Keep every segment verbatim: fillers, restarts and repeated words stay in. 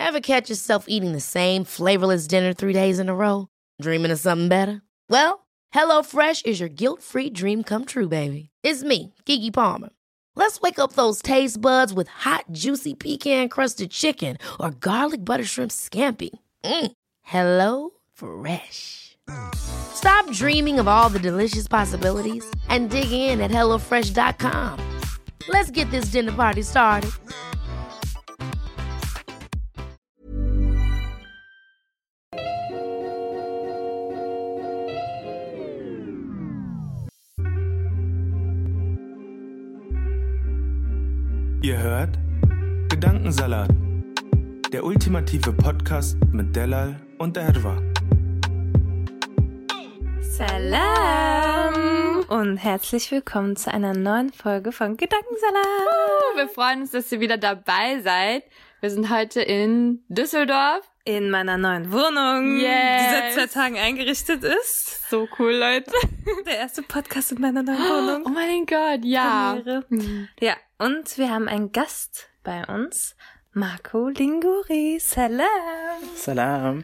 Ever catch yourself eating the same flavorless dinner three days in a row? Dreaming of something better? Well, HelloFresh is your guilt-free dream come true, baby. It's me, Keke Palmer. Let's wake up those taste buds with hot, juicy pecan-crusted chicken or garlic butter shrimp scampi. Mm. Hello Fresh. Stop dreaming of all the delicious possibilities and dig in at hello fresh dot com. Let's get this dinner party started. Ihr hört Gedankensalat, der ultimative Podcast mit Delal und Erwa. Salam und herzlich willkommen zu einer neuen Folge von Gedankensalat. Wir freuen uns, dass ihr wieder dabei seid. Wir sind heute in Düsseldorf. In meiner neuen Wohnung, yes. die seit zwei Tagen eingerichtet ist. So cool, Leute. Der erste Podcast in meiner neuen Wohnung. Oh mein Gott, ja. Mhm. Ja, und wir haben einen Gast bei uns, Marco Linguri. Salam. Salam.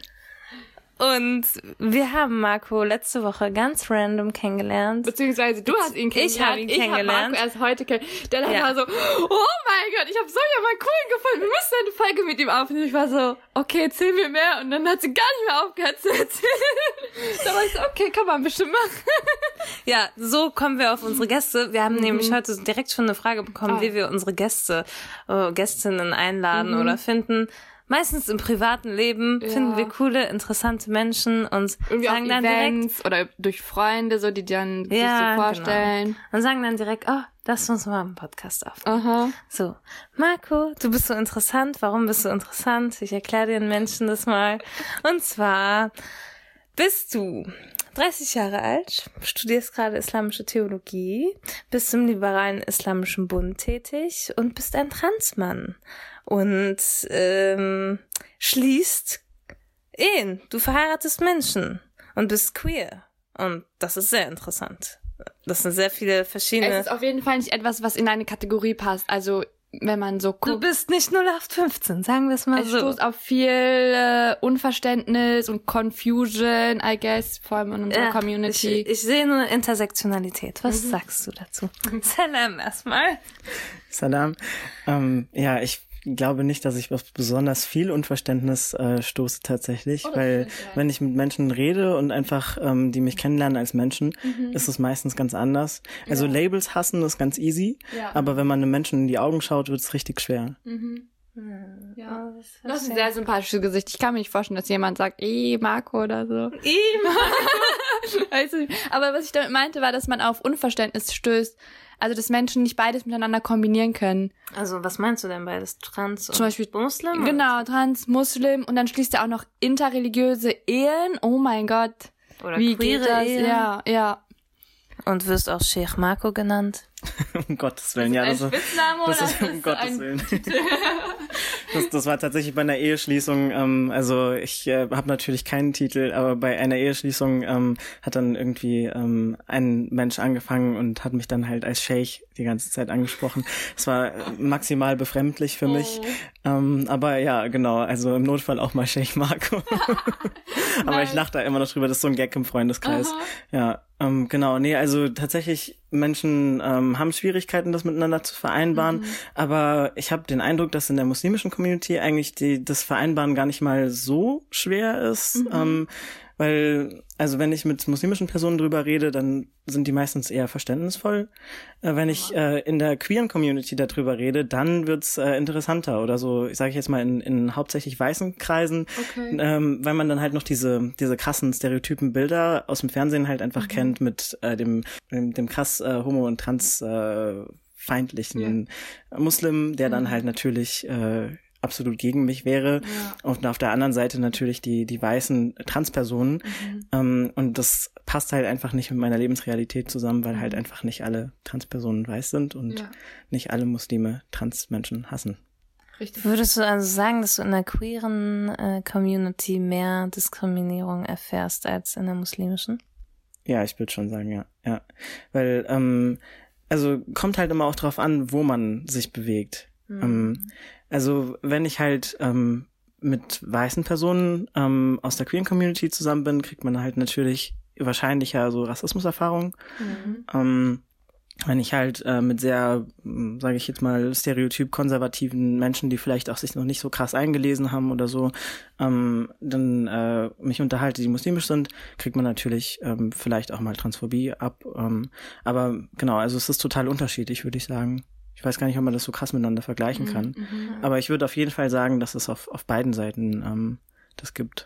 Und wir haben Marco letzte Woche ganz random kennengelernt. Beziehungsweise du hast ihn kennengelernt. Ich habe ihn kennengelernt. Ich habe Marco erst heute kennengelernt. Der ja. war so, oh mein Gott, ich habe Sonja mal cool gefunden. Wir müssen eine Folge mit ihm aufnehmen. Ich war so, okay, erzähl mir mehr. Und dann hat sie gar nicht mehr aufgehört zu erzählen. Da war ich so, okay, kann man bestimmt machen. Ja, so kommen wir auf unsere Gäste. Wir haben mhm. nämlich heute direkt schon eine Frage bekommen, ah. wie wir unsere Gäste, äh, Gästinnen einladen mhm. oder finden. Meistens im privaten Leben ja. finden wir coole, interessante Menschen und irgendwie sagen dann Events direkt oder durch Freunde, so die dann ja, sich so vorstellen. Genau. Und sagen dann direkt, oh, lass uns mal einen Podcast auf. Aha. So, Marco, du bist so interessant. Warum bist du interessant? Ich erkläre den Menschen das mal. Und zwar bist du dreißig Jahre alt, studierst gerade islamische Theologie, bist im liberalen Islamischen Bund tätig und bist ein Transmann. Und ähm, schließt Ehen. Du verheiratest Menschen und bist queer. Und das ist sehr interessant. Das sind sehr viele verschiedene... Es ist auf jeden Fall nicht etwas, was in eine Kategorie passt. Also wenn man so guckt... Du bist nicht null acht fünfzehn, sagen wir es mal es so. Es stoßt auf viel äh, Unverständnis und Confusion, I guess, vor allem in unserer ja, Community. Ich, ich sehe nur Intersektionalität. Was mhm. sagst du dazu? Salam erstmal. Salam. Ähm, ja, ich glaube nicht, dass ich auf besonders viel Unverständnis äh, stoße tatsächlich, oh, weil ich, ja. wenn ich mit Menschen rede und einfach ähm, die mich kennenlernen als Menschen, mhm. ist es meistens ganz anders. Also ja. Labels hassen ist ganz easy, ja. aber wenn man einem Menschen in die Augen schaut, wird es richtig schwer. Mhm. Hm. Ja, das, das ist ein sehr sympathisches Gesicht. Ich kann mir nicht vorstellen, dass jemand sagt, eh, Marco oder so. Eh, Marco. Weißt du, aber was ich damit meinte, war, dass man auf Unverständnis stößt. Also, dass Menschen nicht beides miteinander kombinieren können. Also, was meinst du denn beides? Trans und Zum Beispiel Muslim? Genau, Trans, Muslim und dann schließt er auch noch interreligiöse Ehen. Oh mein Gott. Oder wie queere geht das? Ehen. Ja, ja. Und wirst auch Sheikh Marco genannt? Um Gottes Willen, ja. Das ist ein Spitzname das oder ist, um ist Gottes ein Willen. das, das war tatsächlich bei einer Eheschließung, ähm, also ich äh, habe natürlich keinen Titel, aber bei einer Eheschließung ähm, hat dann irgendwie ähm, ein Mensch angefangen und hat mich dann halt als Sheikh die ganze Zeit angesprochen. Es war maximal befremdlich für mich, oh. ähm, aber ja, genau, also im Notfall auch mal Sheikh Marco. Aber ich lache da immer noch drüber, das ist so ein Gag im Freundeskreis. Aha. Ja, ähm, genau, nee, also tatsächlich Menschen ähm, haben Schwierigkeiten, das miteinander zu vereinbaren, mhm. aber ich habe den Eindruck, dass in der muslimischen Community eigentlich die das Vereinbaren gar nicht mal so schwer ist, mhm. ähm, weil, also wenn ich mit muslimischen Personen drüber rede, dann sind die meistens eher verständnisvoll. Äh, wenn ich äh, in der queeren Community darüber rede, dann wird's äh, interessanter oder so, ich sage jetzt mal in, in hauptsächlich weißen Kreisen, okay. ähm, weil man dann halt noch diese diese krassen stereotypen Bilder aus dem Fernsehen halt einfach mhm. kennt mit äh, dem, dem dem krass äh, homo- und trans äh, feindlichen ja. Muslim, der mhm. dann halt natürlich äh, absolut gegen mich wäre. Ja. Und auf der anderen Seite natürlich die die weißen Transpersonen. Mhm. Ähm, und das passt halt einfach nicht mit meiner Lebensrealität zusammen, weil mhm. halt einfach nicht alle Transpersonen weiß sind und ja. nicht alle Muslime Transmenschen hassen. Richtig. Würdest du also sagen, dass du in der queeren äh, Community mehr Diskriminierung erfährst als in der muslimischen? Ja, ich würde schon sagen, ja. ja. Weil, ähm, also kommt halt immer auch drauf an, wo man sich bewegt. Mhm. Ähm, also wenn ich halt ähm, mit weißen Personen ähm, aus der queeren Community zusammen bin, kriegt man halt natürlich wahrscheinlicher so Rassismuserfahrungen. Mhm. Ähm, wenn ich halt äh, mit sehr, sage ich jetzt mal, stereotyp konservativen Menschen, die vielleicht auch sich noch nicht so krass eingelesen haben oder so, ähm, dann äh, mich unterhalte, die muslimisch sind, kriegt man natürlich ähm, vielleicht auch mal Transphobie ab. Ähm, aber genau, also es ist total unterschiedlich, würde ich sagen. Ich weiß gar nicht, ob man das so krass miteinander vergleichen kann. Mhm. Aber ich würde auf jeden Fall sagen, dass es auf, auf beiden Seiten ähm, das gibt.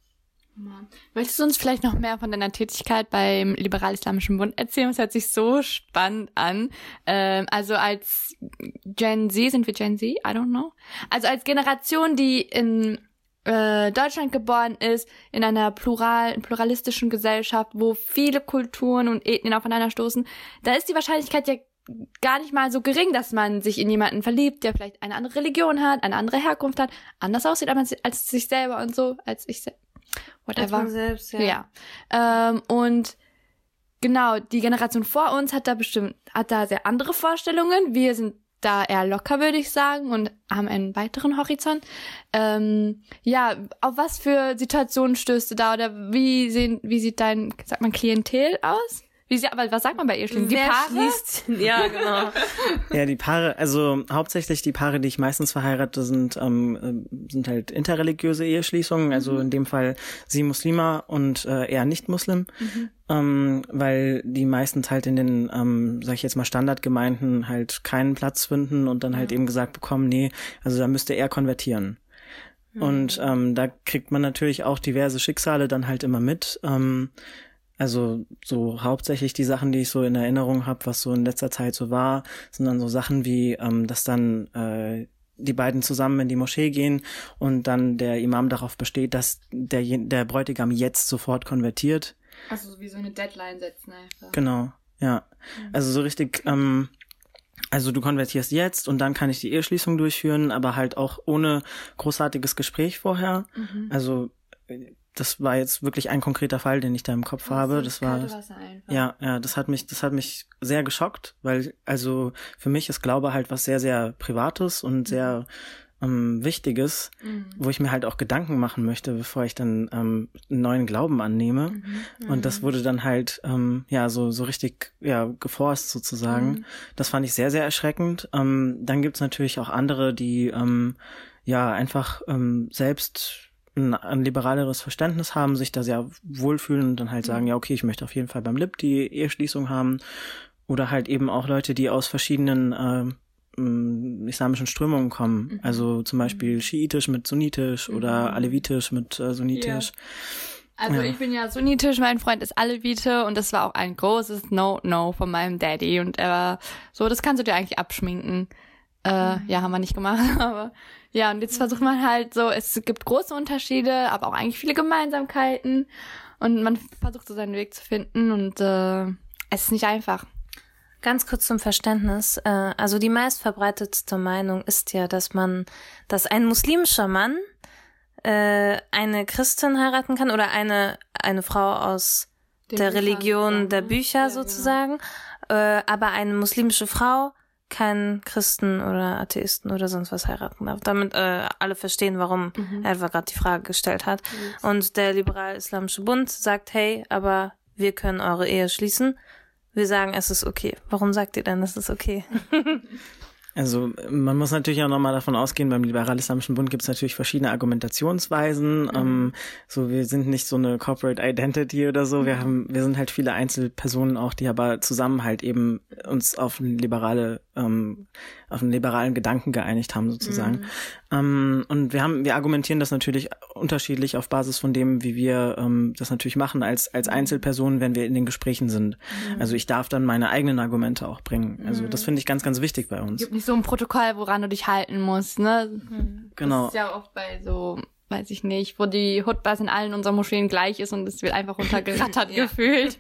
Möchtest du uns vielleicht noch mehr von deiner Tätigkeit beim Liberal-Islamischen Bund erzählen? Das hört sich so spannend an. Ähm, also als Gen Z, sind wir Gen Z? I don't know. Also als Generation, die in äh, Deutschland geboren ist, in einer plural, pluralistischen Gesellschaft, wo viele Kulturen und Ethnien aufeinander stoßen, da ist die Wahrscheinlichkeit ja gar nicht mal so gering, dass man sich in jemanden verliebt, der vielleicht eine andere Religion hat, eine andere Herkunft hat, anders aussieht als, als sich selber und so, als ich selbst. Whatever. Als man selbst, ja. ja. Ähm, und genau, die Generation vor uns hat da bestimmt, hat da sehr andere Vorstellungen. Wir sind da eher locker, würde ich sagen, und haben einen weiteren Horizont. Ähm, ja, auf was für Situationen stößt du da oder wie sehen, wie sieht dein, sagt man, Klientel aus? Wie sie, aber was sagt man bei Eheschließen? Die Wer Paare? Schließt, ja, genau. Ja, die Paare, also hauptsächlich die Paare, die ich meistens verheirate, sind ähm, sind halt interreligiöse Eheschließungen. Also mhm. in dem Fall sie Muslima und äh, er nicht Muslim. Mhm. Ähm, weil die meistens halt in den, ähm, sag ich jetzt mal, Standardgemeinden halt keinen Platz finden und dann halt mhm. eben gesagt bekommen, nee, also da müsste er konvertieren. Mhm. Und ähm, da kriegt man natürlich auch diverse Schicksale dann halt immer mit. Ähm, Also so hauptsächlich die Sachen, die ich so in Erinnerung habe, was so in letzter Zeit so war, sind dann so Sachen wie, ähm, dass dann äh, die beiden zusammen in die Moschee gehen und dann der Imam darauf besteht, dass der, der Bräutigam jetzt sofort konvertiert. Also wie so eine Deadline setzen einfach. Genau, ja. Mhm. Also so richtig, ähm, also du konvertierst jetzt und dann kann ich die Eheschließung durchführen, aber halt auch ohne großartiges Gespräch vorher. Mhm. Also das war jetzt wirklich ein konkreter Fall, den ich da im Kopf oh, habe. Das war, ja, ja, das hat mich, das hat mich sehr geschockt, weil, also, für mich ist Glaube halt was sehr, sehr Privates und sehr, ähm, Wichtiges, mhm. wo ich mir halt auch Gedanken machen möchte, bevor ich dann, ähm, einen neuen Glauben annehme. Mhm. Und das wurde dann halt, ähm, ja, so, so richtig, ja, geforst sozusagen. Mhm. Das fand ich sehr, sehr erschreckend. Ähm, dann gibt's natürlich auch andere, die, ähm, ja, einfach, ähm, selbst ein, ein liberaleres Verständnis haben, sich da sehr wohlfühlen und dann halt sagen, ja, okay, ich möchte auf jeden Fall beim Lib die Eheschließung haben. Oder halt eben auch Leute, die aus verschiedenen äh, islamischen Strömungen kommen. Mhm. Also zum Beispiel schiitisch mit sunnitisch mhm. oder alevitisch mit äh, sunnitisch. Ja. Also ja. Ich bin ja sunnitisch, mein Freund ist alevite und das war auch ein großes No-No von meinem Daddy. Und er war so, das kannst du dir eigentlich abschminken. Äh, mhm. Ja, haben wir nicht gemacht, aber ja, und jetzt versucht man halt so, es gibt große Unterschiede, aber auch eigentlich viele Gemeinsamkeiten und man versucht so seinen Weg zu finden und äh, es ist nicht einfach. Ganz kurz zum Verständnis, äh, also die meistverbreitetste Meinung ist ja, dass man, dass ein muslimischer Mann äh, eine Christin heiraten kann oder eine eine Frau aus Den der Bücher Religion sozusagen. der Bücher ja, sozusagen, ja. äh, aber eine muslimische Frau keinen Christen oder Atheisten oder sonst was heiraten darf. Damit äh, alle verstehen, warum mhm. er einfach gerade die Frage gestellt hat. Mhm. Und der Liberal-Islamische Bund sagt, hey, aber wir können eure Ehe schließen. Wir sagen, es ist okay. Warum sagt ihr denn, es ist okay? Also man muss natürlich auch nochmal davon ausgehen, beim Liberal-Islamischen Bund gibt es natürlich verschiedene Argumentationsweisen. Mhm. Ähm, so, wir sind nicht so eine Corporate Identity oder so. Mhm. Wir haben, wir sind halt viele Einzelpersonen auch, die aber zusammen halt eben uns auf eine liberale, ähm, auf einen liberalen Gedanken geeinigt haben sozusagen. Mhm. Ähm, und wir haben, wir argumentieren das natürlich unterschiedlich auf Basis von dem, wie wir ähm, das natürlich machen als als Einzelpersonen, wenn wir in den Gesprächen sind. Mhm. Also ich darf dann meine eigenen Argumente auch bringen. Also das finde ich ganz, ganz wichtig bei uns. Es gibt nicht so ein Protokoll, woran du dich halten musst, ne? Genau. Das ist ja oft bei so weiß ich nicht, wo die Hutbas in allen unseren Moscheen gleich ist und es wird einfach runtergerattert ja. gefühlt.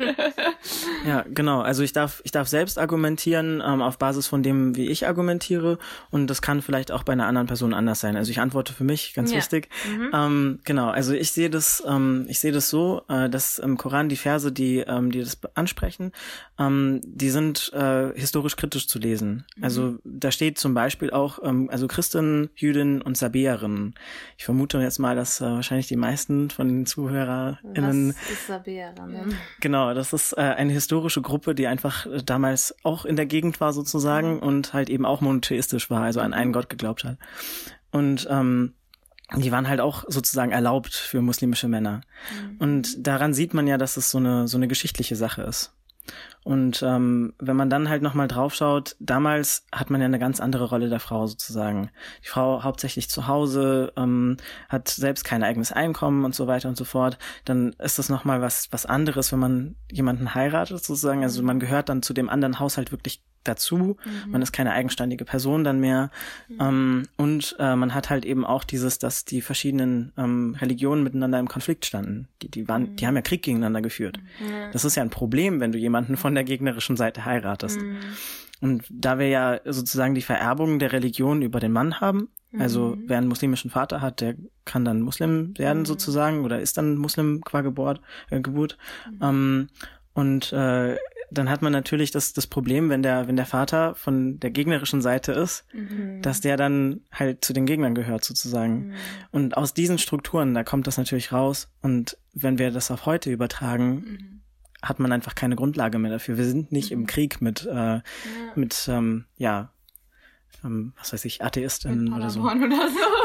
Ja, genau. Also ich darf, ich darf selbst argumentieren ähm, auf Basis von dem, wie ich argumentiere, und das kann vielleicht auch bei einer anderen Person anders sein. Also ich antworte für mich, ganz ja. wichtig. Mhm. Ähm, genau. Also ich sehe das, ähm, ich sehe das so, äh, dass im Koran die Verse, die, ähm, die das ansprechen, ähm, die sind äh, historisch kritisch zu lesen. Mhm. Also da steht zum Beispiel auch, ähm, also Christinnen, Jüdinnen und Sabäerinnen. Ich vermute jetzt mal, dass äh, wahrscheinlich die meisten von den ZuhörerInnen... Was ist Sabäer? Genau, das ist äh, eine historische Gruppe, die einfach äh, damals auch in der Gegend war sozusagen mhm. und halt eben auch monotheistisch war, also an einen Gott geglaubt hat. Und ähm, die waren halt auch sozusagen erlaubt für muslimische Männer. Mhm. Und daran sieht man ja, dass es so eine so eine geschichtliche Sache ist. Und ähm, wenn man dann halt nochmal drauf schaut, damals hat man ja eine ganz andere Rolle der Frau sozusagen. Die Frau hauptsächlich zu Hause, ähm, hat selbst kein eigenes Einkommen und so weiter und so fort. Dann ist das nochmal was was anderes, wenn man jemanden heiratet sozusagen. Also man gehört dann zu dem anderen Haushalt wirklich dazu. Mhm. Man ist keine eigenständige Person dann mehr. Mhm. Ähm, und äh, man hat halt eben auch dieses, dass die verschiedenen ähm, Religionen miteinander im Konflikt standen. Die, die waren, mhm. die haben ja Krieg gegeneinander geführt. Mhm. Das ist ja ein Problem, wenn du jemanden von der gegnerischen Seite heiratest. Mhm. Und da wir ja sozusagen die Vererbung der Religion über den Mann haben, mhm. also wer einen muslimischen Vater hat, der kann dann Muslim werden mhm. sozusagen oder ist dann Muslim qua Geburt. Äh, Geburt. Mhm. Ähm, und äh, dann hat man natürlich das das Problem, wenn der wenn der Vater von der gegnerischen Seite ist, mhm. dass der dann halt zu den Gegnern gehört sozusagen. Mhm. Und aus diesen Strukturen, da kommt das natürlich raus. Und wenn wir das auf heute übertragen, mhm. hat man einfach keine Grundlage mehr dafür. Wir sind nicht mhm. im Krieg mit äh, ja. mit ähm, ja ähm, was weiß ich, Atheisten oder so. Oder so.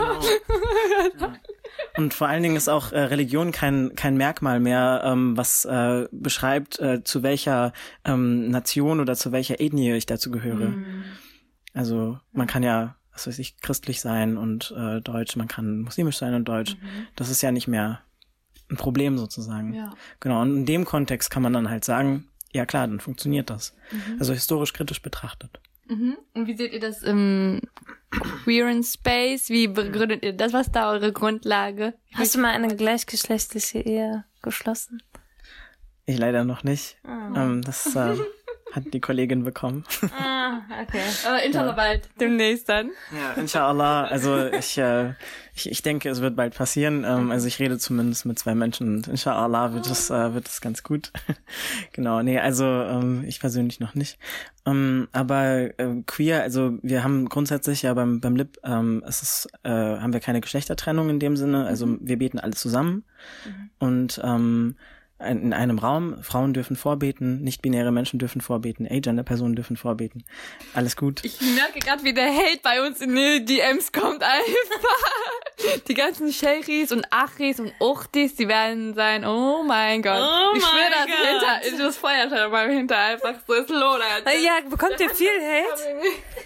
Genau. Ja. Und vor allen Dingen ist auch äh, Religion kein kein Merkmal mehr, ähm, was äh, beschreibt, äh, zu welcher ähm, Nation oder zu welcher Ethnie ich dazu gehöre. Mhm. Also man kann ja, was weiß ich, christlich sein und äh, deutsch, man kann muslimisch sein und deutsch. Mhm. Das ist ja nicht mehr ein Problem sozusagen. Ja. Genau, und in dem Kontext kann man dann halt sagen, ja klar, dann funktioniert das. Mhm. Also historisch kritisch betrachtet. Mhm. Und wie seht ihr das im queeren Space? Wie begründet ihr das? Was ist da eure Grundlage? Hast du mal eine gleichgeschlechtliche Ehe geschlossen? Ich leider noch nicht. Oh. Ähm, das äh, hat die Kollegin bekommen. Ah, okay. Aber inshallah ja. bald. Demnächst dann. Ja, inshallah. Also ich, äh, ich, ich denke, es wird bald passieren. Ähm, also ich rede zumindest mit zwei Menschen und inshallah wird es, äh, wird es ganz gut. Genau, nee, also ähm, ich persönlich noch nicht. Ähm, aber äh, queer, also wir haben grundsätzlich ja beim beim Lib, ähm, es ist, äh, haben wir keine Geschlechtertrennung in dem Sinne. Also mhm. wir beten alle zusammen mhm. und ähm, in einem Raum, Frauen dürfen vorbeten, nicht-binäre Menschen dürfen vorbeten, Agender-Personen dürfen vorbeten. Alles gut. Ich merke gerade, wie der Hate bei uns in die D Ms kommt einfach. Die ganzen Sheikhis und Achis und Uchtis, die werden sein, oh mein Gott. Oh ich schwöre, das hinter, das Feuerschein mal hinter einfach so ist Lola. Ja, bekommt ihr viel Hate?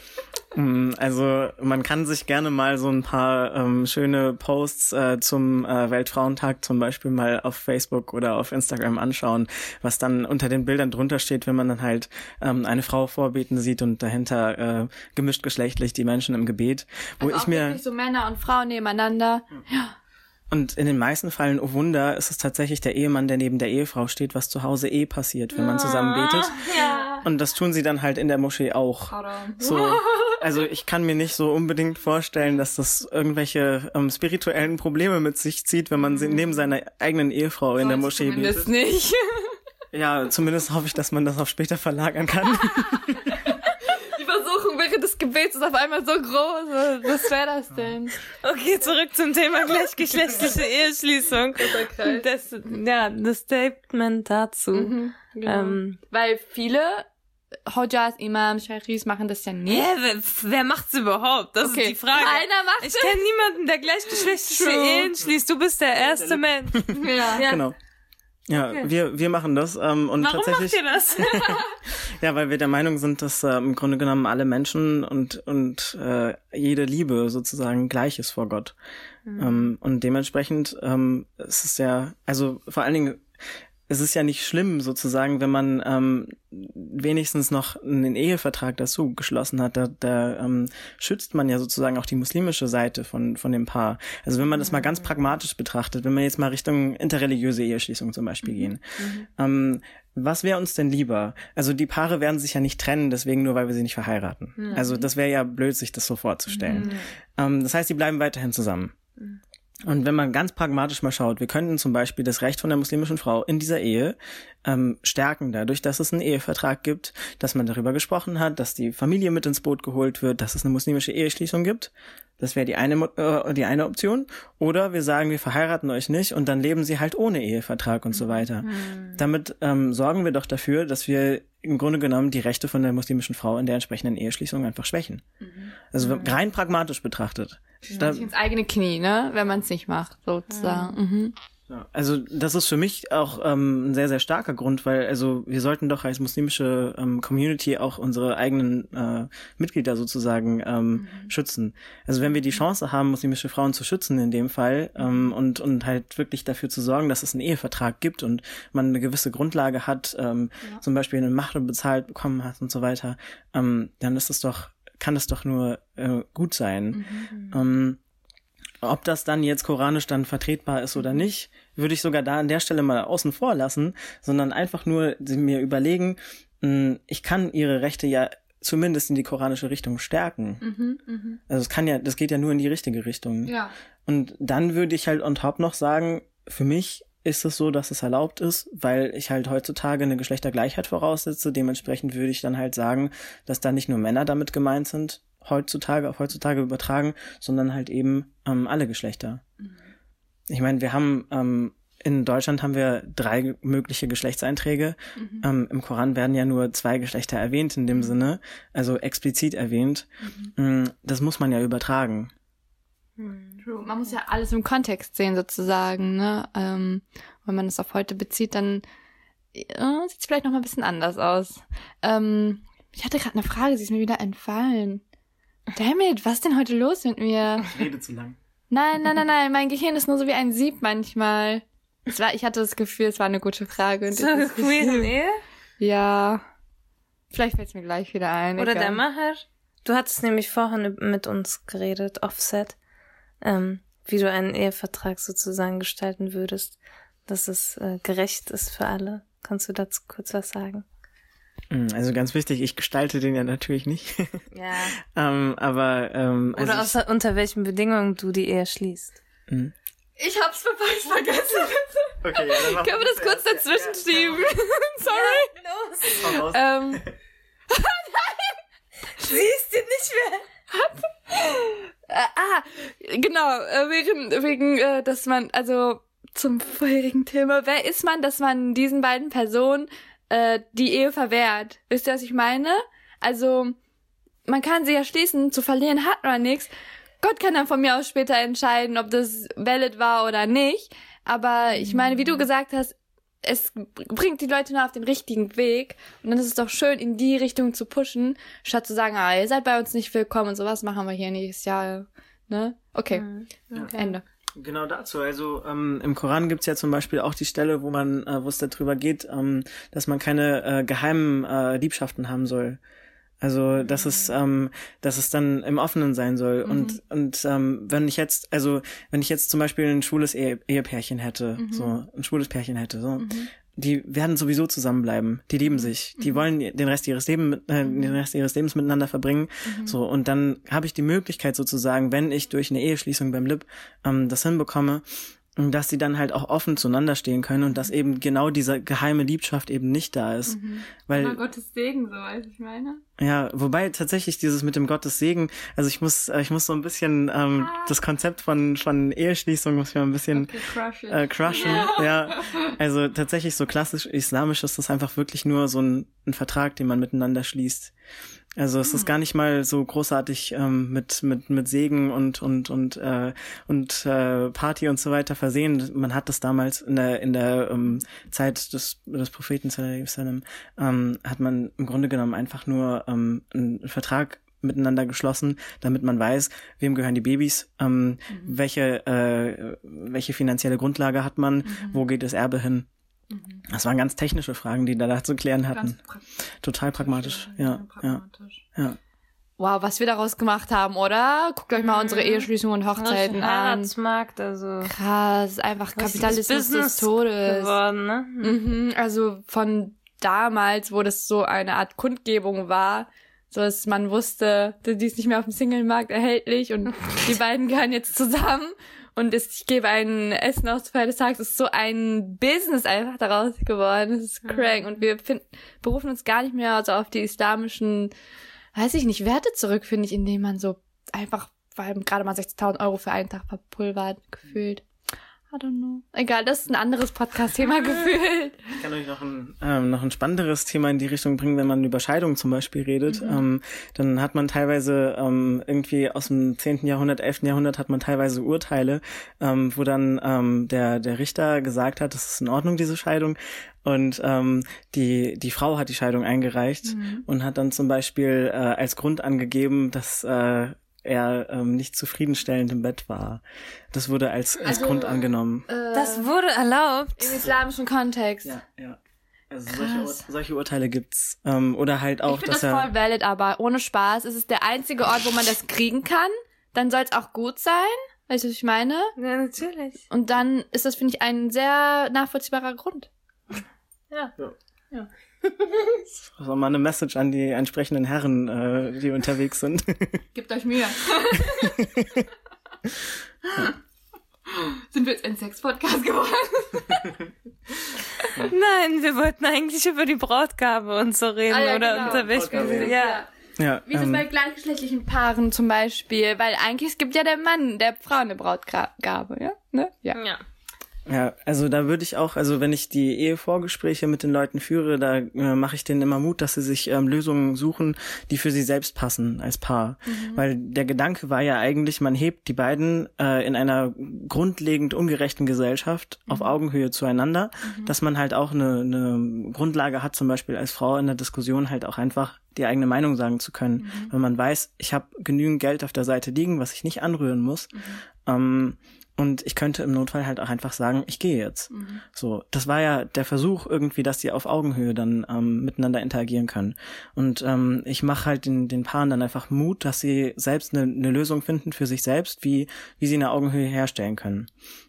Also man kann sich gerne mal so ein paar ähm, schöne Posts äh, zum äh, Weltfrauentag zum Beispiel mal auf Facebook oder auf Instagram anschauen, was dann unter den Bildern drunter steht, wenn man dann halt ähm, eine Frau vorbeten sieht und dahinter äh, gemischt geschlechtlich die Menschen im Gebet. Wo also ich auch mir wirklich so Männer und Frauen nebeneinander. Ja. Und in den meisten Fällen, oh Wunder, ist es tatsächlich der Ehemann, der neben der Ehefrau steht, was zu Hause eh passiert, wenn man zusammen betet. Ja. Und das tun sie dann halt in der Moschee auch. So, also ich kann mir nicht so unbedingt vorstellen, dass das irgendwelche ähm, spirituellen Probleme mit sich zieht, wenn man neben seiner eigenen Ehefrau in der Moschee betet. Zumindest nicht. Ja, zumindest hoffe ich, dass man das auf später verlagern kann. Während des Gebets ist auf einmal so groß. Was wäre das denn? Okay, zurück zum Thema gleichgeschlechtliche Eheschließung. Das, ja, das Statement dazu. Mhm, genau. ähm, Weil viele Hodjas, Imams, Sheikhis machen das ja nicht. Hä, wer, wer macht's überhaupt? Das okay. ist die Frage. Keiner macht Ich kenne niemanden, der gleichgeschlechtliche Ehen schließt. Du bist der erste Mensch. Ja. ja. Genau. Ja, okay. wir wir machen das ähm, und Warum tatsächlich. Warum macht ihr das? Ja, weil wir der Meinung sind, dass äh, im Grunde genommen alle Menschen und und äh, jede Liebe sozusagen gleich ist vor Gott. Mhm. Ähm, und dementsprechend ähm, ist es ja, also vor allen Dingen es ist ja nicht schlimm sozusagen, wenn man ähm, wenigstens noch einen Ehevertrag dazu geschlossen hat. Da, da ähm, schützt man ja sozusagen auch die muslimische Seite von von dem Paar. Also wenn man das mal ganz pragmatisch betrachtet, wenn wir jetzt mal Richtung interreligiöse Eheschließung zum Beispiel gehen, mhm. ähm, was wäre uns denn lieber? Also die Paare werden sich ja nicht trennen, deswegen nur, weil wir sie nicht verheiraten. Mhm. Also das wäre ja blöd, sich das so vorzustellen. Mhm. Ähm, das heißt, die bleiben weiterhin zusammen. Mhm. Und wenn man ganz pragmatisch mal schaut, wir könnten zum Beispiel das Recht von der muslimischen Frau in dieser Ehe ähm, stärken, dadurch, dass es einen Ehevertrag gibt, dass man darüber gesprochen hat, dass die Familie mit ins Boot geholt wird, dass es eine muslimische Eheschließung gibt. Das wäre die eine äh, die eine Option. Oder wir sagen, wir verheiraten euch nicht und dann leben sie halt ohne Ehevertrag und so weiter. Mhm. Damit ähm, sorgen wir doch dafür, dass wir im Grunde genommen die Rechte von der muslimischen Frau in der entsprechenden Eheschließung einfach schwächen. Mhm. Also mhm. rein pragmatisch betrachtet. Da, ins eigene Knie, ne? Wenn man es nicht macht, sozusagen. Ja. Mhm. Ja, also das ist für mich auch ähm, ein sehr, sehr starker Grund, weil also wir sollten doch als muslimische ähm, Community auch unsere eigenen äh, Mitglieder sozusagen ähm, mhm. schützen. Also wenn wir die Chance haben, muslimische Frauen zu schützen in dem Fall ähm, und und halt wirklich dafür zu sorgen, dass es einen Ehevertrag gibt und man eine gewisse Grundlage hat, ähm, ja. zum Beispiel eine Mahr bezahlt bekommen hat und so weiter, ähm, dann ist es doch kann das doch nur äh, gut sein. Mhm. Ähm, ob das dann jetzt koranisch dann vertretbar ist oder nicht, würde ich sogar da an der Stelle mal außen vor lassen, sondern einfach nur mir überlegen, mh, ich kann ihre Rechte ja zumindest in die koranische Richtung stärken. Mhm, mh. Also es kann ja, das geht ja nur in die richtige Richtung. Ja. Und dann würde ich halt on top noch sagen, für mich ist es so, dass es erlaubt ist, weil ich halt heutzutage eine Geschlechtergleichheit voraussetze. Dementsprechend würde ich dann halt sagen, dass da nicht nur Männer damit gemeint sind, heutzutage auf heutzutage übertragen, sondern halt eben ähm, alle Geschlechter. Mhm. Ich meine, wir haben ähm, in Deutschland haben wir drei mögliche Geschlechtseinträge. Mhm. Ähm, im Koran werden ja nur zwei Geschlechter erwähnt in dem mhm. Sinne, also explizit erwähnt. Mhm. Das muss man ja übertragen. True. Man muss ja alles im Kontext sehen sozusagen, ne? Ähm, wenn man es auf heute bezieht, dann äh, sieht es vielleicht noch mal ein bisschen anders aus. Ähm, ich hatte gerade eine Frage, sie ist mir wieder entfallen. Damn it, was ist denn heute los mit mir? Ich rede zu lang. Nein, nein, nein, nein, mein Gehirn ist nur so wie ein Sieb manchmal. Es war, ich hatte das Gefühl, es war eine gute Frage. Und so queeren Ehe? Ja. Vielleicht fällt es mir gleich wieder ein. Oder egal. der Maher? Du hattest nämlich vorhin mit uns geredet, Offset. Ähm, wie du einen Ehevertrag sozusagen gestalten würdest, dass es äh, gerecht ist für alle. Kannst du dazu kurz was sagen? Also ganz wichtig, ich gestalte den ja natürlich nicht. Ja. ähm, aber ähm, also Oder außer, unter welchen Bedingungen du die Ehe schließt. Mhm. Ich hab's verpasst, vergessen. Okay, ja, dann können wir das kurz dazwischen schieben? Sorry. Ja, los. Ähm. Nein! Siehst du nicht mehr? Äh, ah, genau, äh, wegen, wegen äh, dass man, also zum vorherigen Thema, wer ist man, dass man diesen beiden Personen äh, die Ehe verwehrt? Wisst ihr, was ich meine? Also, man kann sie ja schließen, zu verlieren hat man nichts. Gott kann dann von mir aus später entscheiden, ob das valid war oder nicht. Aber ich meine, wie du gesagt hast, es bringt die Leute nur auf den richtigen Weg. Und dann ist es doch schön, in die Richtung zu pushen, statt zu sagen, ah, ihr seid bei uns nicht willkommen und sowas machen wir hier nächstes Jahr. Ne? Okay. okay. Ende. Genau dazu. Also ähm, im Koran gibt's ja zum Beispiel auch die Stelle, wo man, äh, wo es darüber geht, ähm, dass man keine äh, geheimen äh, Liebschaften haben soll. Also dass es, ähm, dass es dann im Offenen sein soll. Mhm. Und und ähm, wenn ich jetzt, also wenn ich jetzt zum Beispiel ein schwules Ehe, Ehepärchen hätte, mhm. so ein schwules Pärchen hätte, so, mhm. die werden sowieso zusammenbleiben. Die lieben sich. Die mhm. wollen den Rest ihres Lebens, äh, den Rest ihres Lebens miteinander verbringen. Mhm. So und dann habe ich die Möglichkeit sozusagen, wenn ich durch eine Eheschließung beim Lib ähm, das hinbekomme, dass sie dann halt auch offen zueinander stehen können und dass eben genau diese geheime Liebschaft eben nicht da ist. Mhm. Weil immer Gottes Segen, so weiß ich meine. Ja, wobei tatsächlich dieses mit dem Gottes Segen, also ich muss ich muss so ein bisschen ähm, ah. das Konzept von von Eheschließung muss ich mal ein bisschen okay, crush äh, crushen. Yeah. Ja, also tatsächlich so klassisch islamisch ist das einfach wirklich nur so ein, ein Vertrag, den man miteinander schließt. Also es ist gar nicht mal so großartig ähm, mit mit mit Segen und und und äh, und äh, Party und so weiter versehen. Man hat das damals in der in der ähm, Zeit des des Propheten sallallahu alaihi wasallam ähm, hat man im Grunde genommen einfach nur ähm, einen Vertrag miteinander geschlossen, damit man weiß, wem gehören die Babys, ähm, mhm. welche äh, welche finanzielle Grundlage hat man, mhm. wo geht das Erbe hin. Das waren ganz technische Fragen, die da, da zu klären hatten. Ganz praktisch. Total pragmatisch, ja, pragmatisch. ja, ja. Wow, was wir daraus gemacht haben, oder? Guckt euch mal unsere Eheschließungen und Hochzeiten an. Heiratsmarkt, also Krass, einfach Kapitalismus des Todes. geworden, ne? Mhm, also von damals, wo das so eine Art Kundgebung war, so dass man wusste, die ist nicht mehr auf dem Singlemarkt erhältlich und die beiden gehören jetzt zusammen und es, ich gebe ein Essen aus zur Feier des Tages, ist so ein Business einfach daraus geworden. Das ist crank und wir finden, berufen uns gar nicht mehr so auf die islamischen, weiß ich nicht, Werte zurück, finde ich, indem man so einfach, weil gerade mal sechzigtausend Euro für einen Tag verpulvert gefühlt. I don't know. Egal, das ist ein anderes Podcast-Thema gefühlt. Ich kann euch noch ein, ähm, noch ein spannenderes Thema in die Richtung bringen, wenn man über Scheidung zum Beispiel redet. Mhm. Ähm, dann hat man teilweise ähm, irgendwie aus dem zehnten Jahrhundert, elften Jahrhundert hat man teilweise Urteile, ähm, wo dann ähm, der der Richter gesagt hat, das ist in Ordnung, diese Scheidung. Und ähm, die die Frau hat die Scheidung eingereicht mhm. und hat dann zum Beispiel äh, als Grund angegeben, dass äh, er ähm, nicht zufriedenstellend im Bett war. Das wurde als als also, Grund angenommen. Äh, das wurde erlaubt. Im islamischen Kontext. Ja, ja. Also solche, Ur- solche Urteile gibt's. Ähm, oder halt auch, ich finde dass das er... voll valid, aber ohne Spaß. Es ist der einzige Ort, wo man das kriegen kann. Dann soll es auch gut sein. Weißt du, was ich meine? Ja, natürlich. Und dann ist das, finde ich, ein sehr nachvollziehbarer Grund. Ja. Ja. ja. Das war mal eine Message an die entsprechenden Herren, äh, die unterwegs sind. Gebt euch Mühe. Sind wir jetzt ein Sex-Podcast geworden? Nein, wir wollten eigentlich über die Brautgabe und so reden, ah, ja, oder genau. unter welchem... Ja. Ja, Wie ist es ähm, bei gleichgeschlechtlichen Paaren zum Beispiel? Weil eigentlich, es gibt ja der Mann, der Frau eine Brautgabe, ja? Ne? Ja. Ja. Ja, also da würde ich auch, also wenn ich die Ehevorgespräche mit den Leuten führe, da äh, mache ich denen immer Mut, dass sie sich ähm, Lösungen suchen, die für sie selbst passen als Paar. Mhm. Weil der Gedanke war ja eigentlich, man hebt die beiden äh, in einer grundlegend ungerechten Gesellschaft mhm. auf Augenhöhe zueinander, mhm. dass man halt auch eine, eine Grundlage hat, zum Beispiel als Frau in der Diskussion halt auch einfach die eigene Meinung sagen zu können. Mhm. Wenn man weiß, ich habe genügend Geld auf der Seite liegen, was ich nicht anrühren muss, mhm. ähm, und ich könnte im Notfall halt auch einfach sagen, ich gehe jetzt. Mhm. So, das war ja der Versuch irgendwie, dass die auf Augenhöhe dann ähm, miteinander interagieren können. Und ähm, ich mache halt den, den Paaren dann einfach Mut, dass sie selbst eine, eine Lösung finden für sich selbst, wie wie sie eine Augenhöhe herstellen können.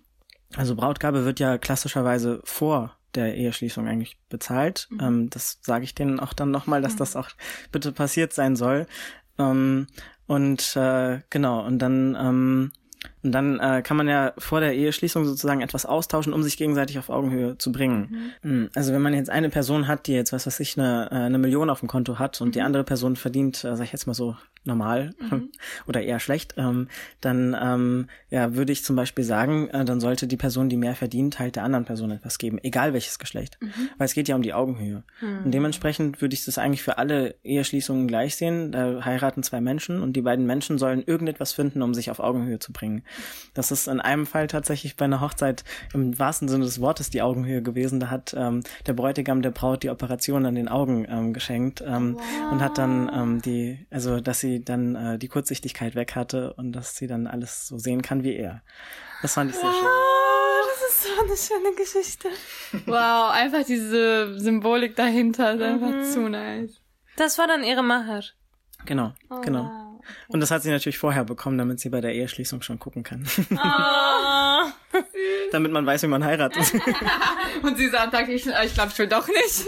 Also Brautgabe wird ja klassischerweise vor der Eheschließung eigentlich bezahlt. Mhm. Ähm, das sage ich denen auch dann nochmal, dass mhm. das auch bitte passiert sein soll. Ähm, und äh, genau, und dann ähm, Und dann äh, kann man ja vor der Eheschließung sozusagen etwas austauschen, um sich gegenseitig auf Augenhöhe zu bringen. Mhm. Also wenn man jetzt eine Person hat, die jetzt, was weiß ich, eine, eine Million auf dem Konto hat und mhm. die andere Person verdient, äh, sag ich jetzt mal so, normal mhm. oder eher schlecht, ähm, dann ähm, ja würde ich zum Beispiel sagen, äh, dann sollte die Person, die mehr verdient, halt der anderen Person etwas geben, egal welches Geschlecht. Mhm. Weil es geht ja um die Augenhöhe. Mhm. Und dementsprechend würde ich das eigentlich für alle Eheschließungen gleich sehen. Da heiraten zwei Menschen und die beiden Menschen sollen irgendetwas finden, um sich auf Augenhöhe zu bringen. Das ist in einem Fall tatsächlich bei einer Hochzeit im wahrsten Sinne des Wortes die Augenhöhe gewesen. Da hat ähm, der Bräutigam der Braut die Operation an den Augen ähm, geschenkt ähm, wow. und hat dann ähm, die, also dass sie dann äh, die Kurzsichtigkeit weg hatte und dass sie dann alles so sehen kann wie er. Das fand ich sehr wow, schön. Das ist so eine schöne Geschichte. Wow, einfach diese Symbolik dahinter ist mhm. einfach zu nice. Das war dann ihre Macher. Genau, oh, genau. Wow. Okay. Und das hat sie natürlich vorher bekommen, damit sie bei der Eheschließung schon gucken kann. Oh. Damit man weiß, wie man heiratet. Und sie sagt eigentlich, ich glaube, ich will doch nicht.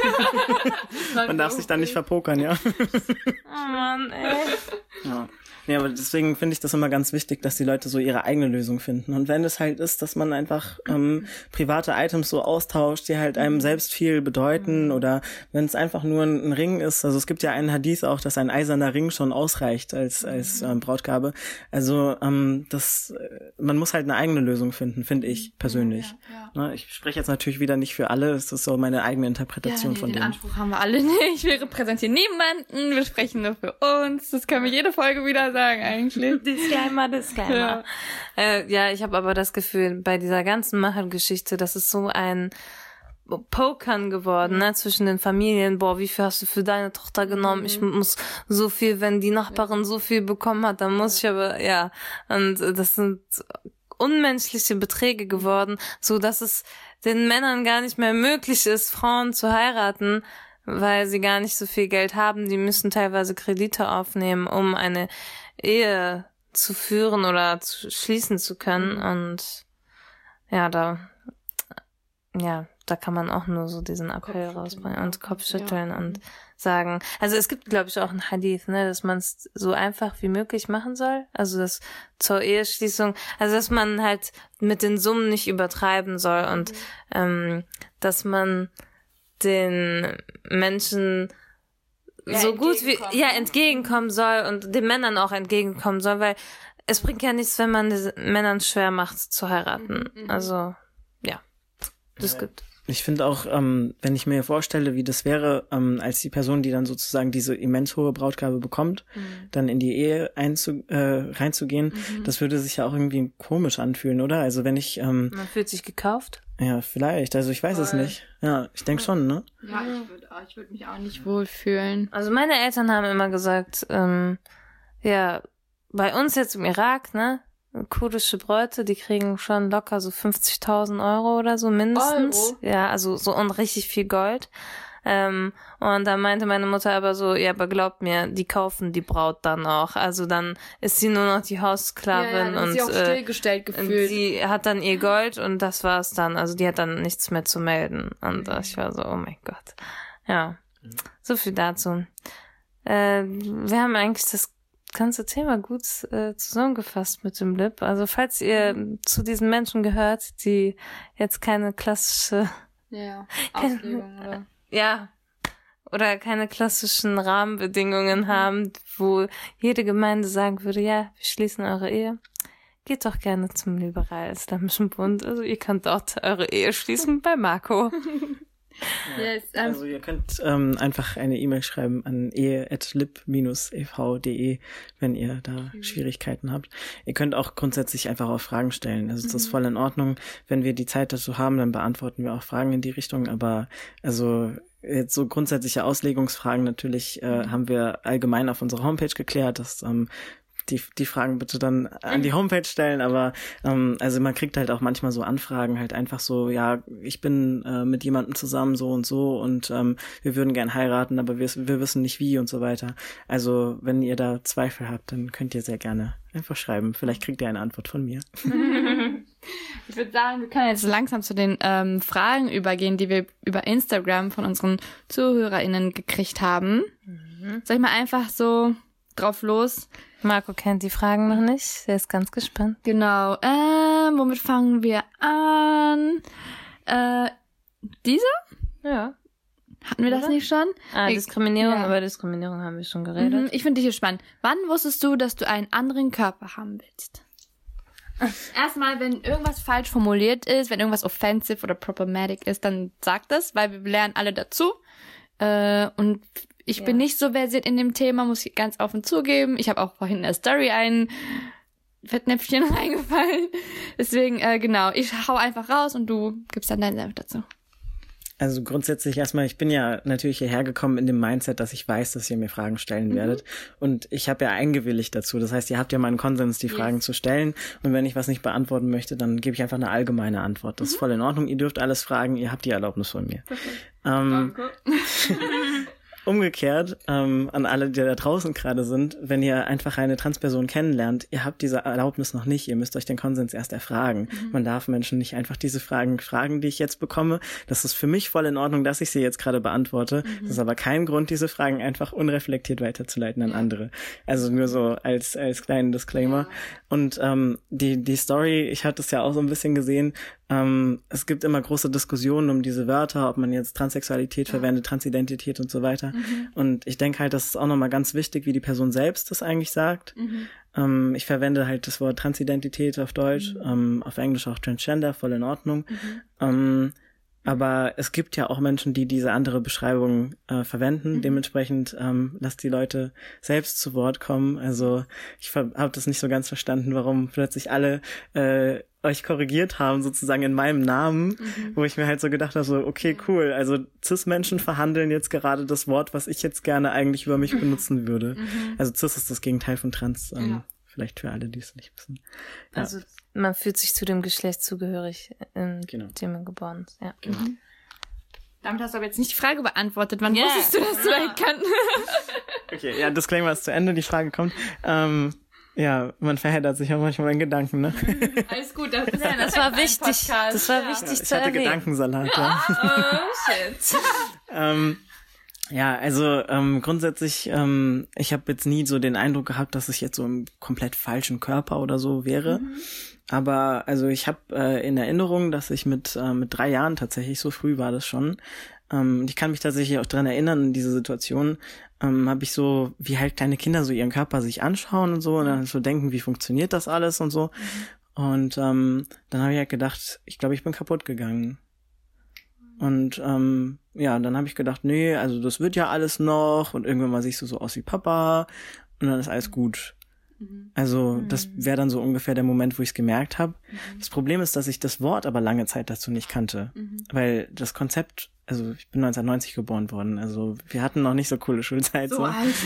Man darf sich dann nicht verpokern, ja. Oh Mann, ey. Ja. Ja, aber deswegen finde ich das immer ganz wichtig, dass die Leute so ihre eigene Lösung finden. Und wenn es halt ist, dass man einfach ähm, private Items so austauscht, die halt einem selbst viel bedeuten, oder wenn es einfach nur ein, ein Ring ist. Also es gibt ja einen Hadith auch, dass ein eiserner Ring schon ausreicht als als ähm, Brautgabe. Also ähm, das, man muss halt eine eigene Lösung finden, finde ich persönlich. Ja, ja. Ne, ich spreche jetzt natürlich wieder nicht für alle. Es ist so meine eigene Interpretation ja, nee, von den dem. Anspruch haben wir alle nicht. Wir repräsentieren niemanden. Wir sprechen nur für uns. Das können wir jede Folge wieder sagen eigentlich. Disclaimer, Disclaimer. Ja, äh, ja ich habe aber das Gefühl, bei dieser ganzen Macher-Geschichte, das ist so ein Pokern geworden, ne, zwischen den Familien. Boah, wie viel hast du für deine Tochter genommen? Mhm. Ich muss so viel, wenn die Nachbarin so viel bekommen hat, dann muss ich aber, ja. Und das sind unmenschliche Beträge geworden, so dass es den Männern gar nicht mehr möglich ist, Frauen zu heiraten, weil sie gar nicht so viel Geld haben. Die müssen teilweise Kredite aufnehmen, um eine Ehe zu führen oder zu schließen zu können. Und ja, da ja, da kann man auch nur so diesen Appell rausbringen und Kopfschütteln ja. und sagen, also es gibt, glaube ich, auch ein Hadith, ne, dass man es so einfach wie möglich machen soll, also das zur Eheschließung, also dass man halt mit den Summen nicht übertreiben soll und mhm. ähm, dass man den Menschen ja, so gut wie ja entgegenkommen soll und den Männern auch entgegenkommen soll, weil es bringt ja nichts, wenn man den Männern schwer macht zu heiraten, mhm. also ja, das ja. gibt. Ich finde auch, ähm, wenn ich mir vorstelle, wie das wäre, ähm, als die Person, die dann sozusagen diese immens hohe Brautgabe bekommt, mhm. dann in die Ehe einzu, äh, reinzugehen, mhm. das würde sich ja auch irgendwie komisch anfühlen, oder? Also wenn ich... Ähm, Man fühlt sich gekauft? Ja, vielleicht. Also ich weiß Voll. es nicht. Ja, ich denke schon, ne? Ja, ich würde ich würd mich auch nicht wohlfühlen. Also meine Eltern haben immer gesagt, ähm, ja, bei uns jetzt im Irak, ne? Kurdische Bräute, die kriegen schon locker so fünfzigtausend Euro oder so mindestens. Euro? Ja, also so und richtig viel Gold. Ähm, und dann meinte meine Mutter aber so, ja, aber glaubt mir, die kaufen die Braut dann auch. Also dann ist sie nur noch die Haussklavin ja, ja, und, ist sie auch äh, stillgestellt gefühlt. sie hat dann ihr Gold und das war's dann. Also die hat dann nichts mehr zu melden. Und mhm. ich war so, oh mein Gott. Ja, so viel dazu. Äh, wir haben eigentlich das ganze Thema gut äh, zusammengefasst mit dem Lip. Also falls ihr mhm. zu diesen Menschen gehört, die jetzt keine klassische ja, Auslegung oder ja oder keine klassischen Rahmenbedingungen mhm. haben, wo jede Gemeinde sagen würde, ja, wir schließen eure Ehe, geht doch gerne zum Liberal-Islamischen Bund. Also ihr könnt dort eure Ehe schließen bei Marco. Ja, yes, um, also ihr könnt ähm, einfach eine E-Mail schreiben an ehe at lib dash e v punkt de, wenn ihr da mhm. Schwierigkeiten habt. Ihr könnt auch grundsätzlich einfach auch Fragen stellen. Also mhm. das ist voll in Ordnung. Wenn wir die Zeit dazu haben, dann beantworten wir auch Fragen in die Richtung. Aber also jetzt so grundsätzliche Auslegungsfragen natürlich äh, haben wir allgemein auf unserer Homepage geklärt, dass ähm, die die Fragen bitte dann an die Homepage stellen, aber ähm, also man kriegt halt auch manchmal so Anfragen, halt einfach so, ja, ich bin äh, mit jemandem zusammen so und so und ähm, wir würden gern heiraten, aber wir, wir wissen nicht wie und so weiter. Also wenn ihr da Zweifel habt, dann könnt ihr sehr gerne einfach schreiben. Vielleicht kriegt ihr eine Antwort von mir. Ich würde sagen, wir können jetzt langsam zu den ähm, Fragen übergehen, die wir über Instagram von unseren ZuhörerInnen gekriegt haben. Mhm. Soll ich mal einfach so drauf los? Marco kennt die Fragen noch nicht. Er ist ganz gespannt. Genau. Äh, womit fangen wir an? Äh, diese? Ja. Hatten wir Oder? das nicht schon? Ah, ich, Diskriminierung. Ja. Über Diskriminierung haben wir schon geredet. Mhm, ich finde dich hier spannend. Wann wusstest du, dass du einen anderen Körper haben willst? Erstmal, wenn irgendwas falsch formuliert ist, wenn irgendwas offensive oder problematic ist, dann sag das, weil wir lernen alle dazu. Äh, und ich ja. bin nicht so versiert in dem Thema, muss ich ganz offen zugeben. Ich habe auch vorhin in der Story ein Fettnäpfchen reingefallen. Deswegen, äh, genau, ich hau einfach raus und du gibst dann deinen Senf dazu. Also grundsätzlich erstmal, ich bin ja natürlich hierher gekommen in dem Mindset, dass ich weiß, dass ihr mir Fragen stellen mhm. werdet. Und ich habe ja eingewilligt dazu. Das heißt, ihr habt ja meinen Konsens, die yes. Fragen zu stellen. Und wenn ich was nicht beantworten möchte, dann gebe ich einfach eine allgemeine Antwort. Das mhm. ist voll in Ordnung. Ihr dürft alles fragen. Ihr habt die Erlaubnis von mir. Okay. Ähm, Danke. Umgekehrt, ähm, an alle, die da draußen gerade sind, wenn ihr einfach eine Transperson kennenlernt, ihr habt diese Erlaubnis noch nicht, ihr müsst euch den Konsens erst erfragen. Mhm. Man darf Menschen nicht einfach diese Fragen fragen, die ich jetzt bekomme. Das ist für mich voll in Ordnung, dass ich sie jetzt gerade beantworte. Mhm. Das ist aber kein Grund, diese Fragen einfach unreflektiert weiterzuleiten an andere. Also nur so als als kleinen Disclaimer. Ja. Und ähm, die die Story, ich hatte es ja auch so ein bisschen gesehen, ähm, es gibt immer große Diskussionen um diese Wörter, ob man jetzt Transsexualität ja. verwendet, Transidentität und so weiter. Mhm. Und ich denke halt, das ist auch nochmal ganz wichtig, wie die Person selbst das eigentlich sagt. Mhm. Ähm, ich verwende halt das Wort Transidentität auf Deutsch, mhm. ähm, auf Englisch auch Transgender, voll in Ordnung. Mhm. Ähm, aber es gibt ja auch Menschen, die diese andere Beschreibung äh, verwenden. Mhm. Dementsprechend ähm, lasst die Leute selbst zu Wort kommen. Also ich habe das nicht so ganz verstanden, warum plötzlich alle äh, euch korrigiert haben, sozusagen in meinem Namen, mhm. wo ich mir halt so gedacht habe, so, okay, cool, also Cis-Menschen verhandeln jetzt gerade das Wort, was ich jetzt gerne eigentlich über mich benutzen würde. Mhm. Also Cis ist das Gegenteil von Trans, ähm, ja. vielleicht für alle, die es nicht wissen. Ja. Also man fühlt sich zu dem Geschlecht zugehörig, in Genau. dem man geboren ist. Ja. Genau. Mhm. Damit hast du aber jetzt nicht die Frage beantwortet. Wann Yeah. wusstest du, dass du das kannst? Okay, ja, Disclaimer ist zu Ende, die Frage kommt. Ähm, ja, man verheddert sich auch manchmal in Gedanken, ne? Alles gut, das, ist Ja, das war wichtig. Podcast, Das war ja. wichtig Ich zu hatte erwähnen. Gedankensalat, ja. Oh, shit. ähm, ja, also ähm, grundsätzlich, ähm, ich habe jetzt nie so den Eindruck gehabt, dass ich jetzt so im komplett falschen Körper oder so wäre. Mhm. Aber also ich habe äh, in Erinnerung, dass ich mit äh, mit drei Jahren tatsächlich, so früh war das schon, ähm, ich kann mich tatsächlich auch dran erinnern, in diese Situation, ähm, habe ich so, wie halt kleine Kinder so ihren Körper sich anschauen und so und dann so denken, wie funktioniert das alles und so. Mhm. Und ähm, dann habe ich halt gedacht, ich glaube, ich bin kaputt gegangen. Und ähm, ja, dann habe ich gedacht, nee, also das wird ja alles noch und irgendwann mal siehst du so aus wie Papa und dann ist alles gut. Mhm. Also das wäre dann so ungefähr der Moment, wo ich es gemerkt habe. Mhm. Das Problem ist, dass ich das Wort aber lange Zeit dazu nicht kannte, mhm. weil das Konzept, also ich bin neunzehnhundertneunzig geboren worden, also wir hatten noch nicht so coole Schulzeit. So, so. Alt.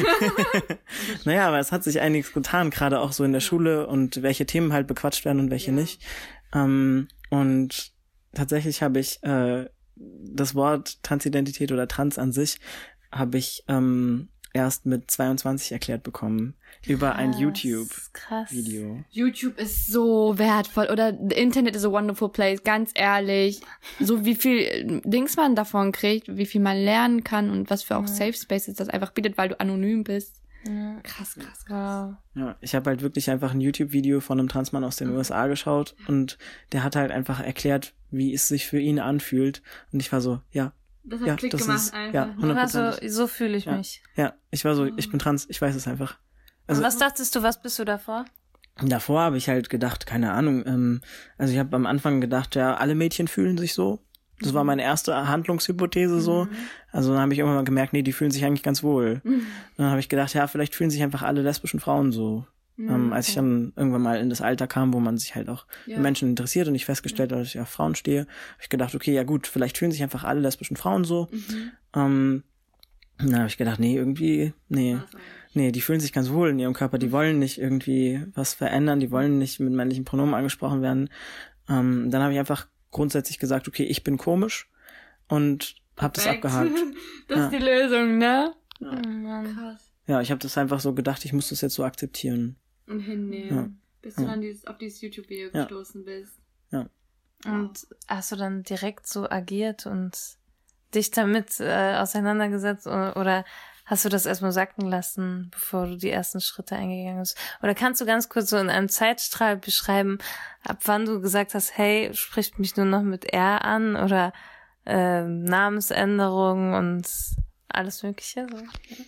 Naja, aber es hat sich einiges getan, gerade auch so in der Schule und welche Themen halt bequatscht werden und welche ja. nicht. Ähm, und tatsächlich habe ich äh, das Wort Transidentität oder Trans an sich habe ich ähm, erst mit zweiundzwanzig erklärt bekommen. Krass, über ein YouTube-Video. YouTube ist so wertvoll. Oder Internet is a wonderful place, ganz ehrlich. So wie viel Dings man davon kriegt, wie viel man lernen kann und was für auch Safe Spaces das einfach bietet, weil du anonym bist. Ja. Krass, krass, krass. Ja, ich habe halt wirklich einfach ein YouTube-Video von einem Transmann aus den U S A geschaut und der hat halt einfach erklärt, wie es sich für ihn anfühlt. Und ich war so, ja, das hat ja, Klick das gemacht ist, einfach. ja, hundertprozentig. Also, so fühle ich ja. mich. Ja, ich war so, ich bin trans, ich weiß es einfach. Also, was dachtest du, was bist du davor? Davor habe ich halt gedacht, keine Ahnung, ähm, also ich habe am Anfang gedacht, ja, alle Mädchen fühlen sich so. Das war meine erste Handlungshypothese so. Mhm. Also dann habe ich irgendwann mal gemerkt, nee, die fühlen sich eigentlich ganz wohl. Mhm. Dann habe ich gedacht, ja, vielleicht fühlen sich einfach alle lesbischen Frauen so. Mhm. Ähm, als ich dann irgendwann mal in das Alter kam, wo man sich halt auch ja. für Menschen interessiert und ich festgestellt habe, dass ich auf Frauen stehe, habe ich gedacht, okay, ja gut, vielleicht fühlen sich einfach alle lesbischen Frauen so. Mhm. Ähm, dann habe ich gedacht, nee, irgendwie, nee. Nee, die fühlen sich ganz wohl in ihrem Körper. Die wollen nicht irgendwie was verändern. Die wollen nicht mit männlichen Pronomen angesprochen werden. Ähm, dann habe ich einfach grundsätzlich gesagt, okay, ich bin komisch und hab das abgehakt. Das ja. ist die Lösung, ne? Ja, oh, krass. Ja, ich habe das einfach so gedacht, ich muss das jetzt so akzeptieren. Und hinnehmen, ja. bis du ja. dann dieses, auf dieses YouTube-Video ja. gestoßen bist. Ja. Und hast du dann direkt so agiert und dich damit äh, auseinandergesetzt oder, oder hast du das erstmal sacken lassen, bevor du die ersten Schritte eingegangen bist? Oder kannst du ganz kurz so in einem Zeitstrahl beschreiben, ab wann du gesagt hast, hey, spricht mich nur noch mit er an oder äh, Namensänderung und alles Mögliche? So.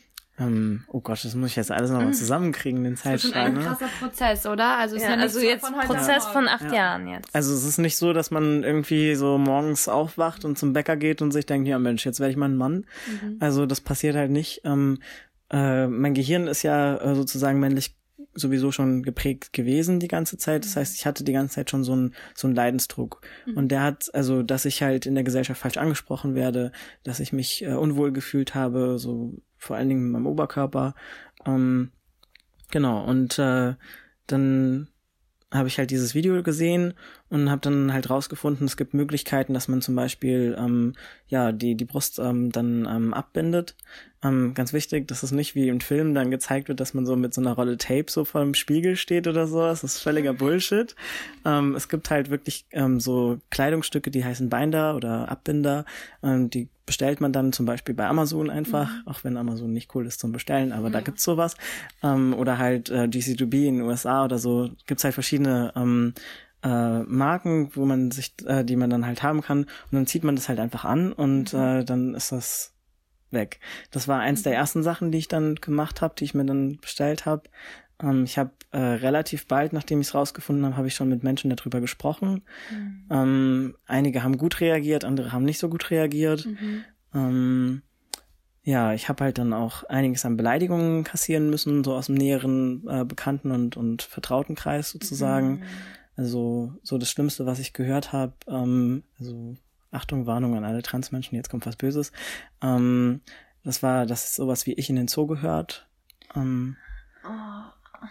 Um, oh Gott, das muss ich jetzt alles nochmal zusammenkriegen, den Zeitstrahl. Das ist ein krasser Prozess, oder? Also, es ja, ist ja nicht also so jetzt von heute Prozess an von acht ja. Jahren jetzt. Also es ist nicht so, dass man irgendwie so morgens aufwacht und zum Bäcker geht und sich denkt, ja Mensch, jetzt werde ich mal ein Mann. Mhm. Also das passiert halt nicht. Ähm, äh, mein Gehirn ist ja äh, sozusagen männlich sowieso schon geprägt gewesen die ganze Zeit. Das heißt, ich hatte die ganze Zeit schon so einen so einen Leidensdruck. Mhm. Und der hat, also, dass ich halt in der Gesellschaft falsch angesprochen werde, dass ich mich äh, unwohl gefühlt habe, so vor allen Dingen mit meinem Oberkörper. Ähm, genau, und äh, dann habe ich halt dieses Video gesehen und habe dann halt rausgefunden, es gibt Möglichkeiten, dass man zum Beispiel ähm, ja die die Brust ähm, dann ähm, abbindet. Ähm, ganz wichtig, dass es nicht wie im Film dann gezeigt wird, dass man so mit so einer Rolle Tape so vor dem Spiegel steht oder so. Das ist völliger Bullshit. Ähm, es gibt halt wirklich ähm, so Kleidungsstücke, die heißen Binder oder Abbinder. Ähm, die bestellt man dann zum Beispiel bei Amazon einfach, mhm. auch wenn Amazon nicht cool ist zum Bestellen, aber ja. da gibt's sowas. Ähm, oder halt äh, G C zwei B in den U S A oder so. Gibt's halt verschiedene ähm, äh, Marken, wo man sich, äh, die man dann halt haben kann. Und dann zieht man das halt einfach an und mhm. äh, dann ist das weg. Das war eins der ersten Sachen, die ich dann gemacht habe, die ich mir dann bestellt habe. Ähm, ich habe äh, relativ bald, nachdem ich es rausgefunden habe, habe ich schon mit Menschen darüber gesprochen. Mhm. Ähm, einige haben gut reagiert, andere haben nicht so gut reagiert. Mhm. Ähm, ja, ich habe halt dann auch einiges an Beleidigungen kassieren müssen, so aus dem näheren äh, Bekannten- und, und Vertrautenkreis sozusagen. Mhm. Also so das Schlimmste, was ich gehört habe, ähm, also Achtung, Warnung an alle Transmenschen, jetzt kommt was Böses. Ähm, das war, das ist sowas wie ich in den Zoo gehört. Ähm, oh.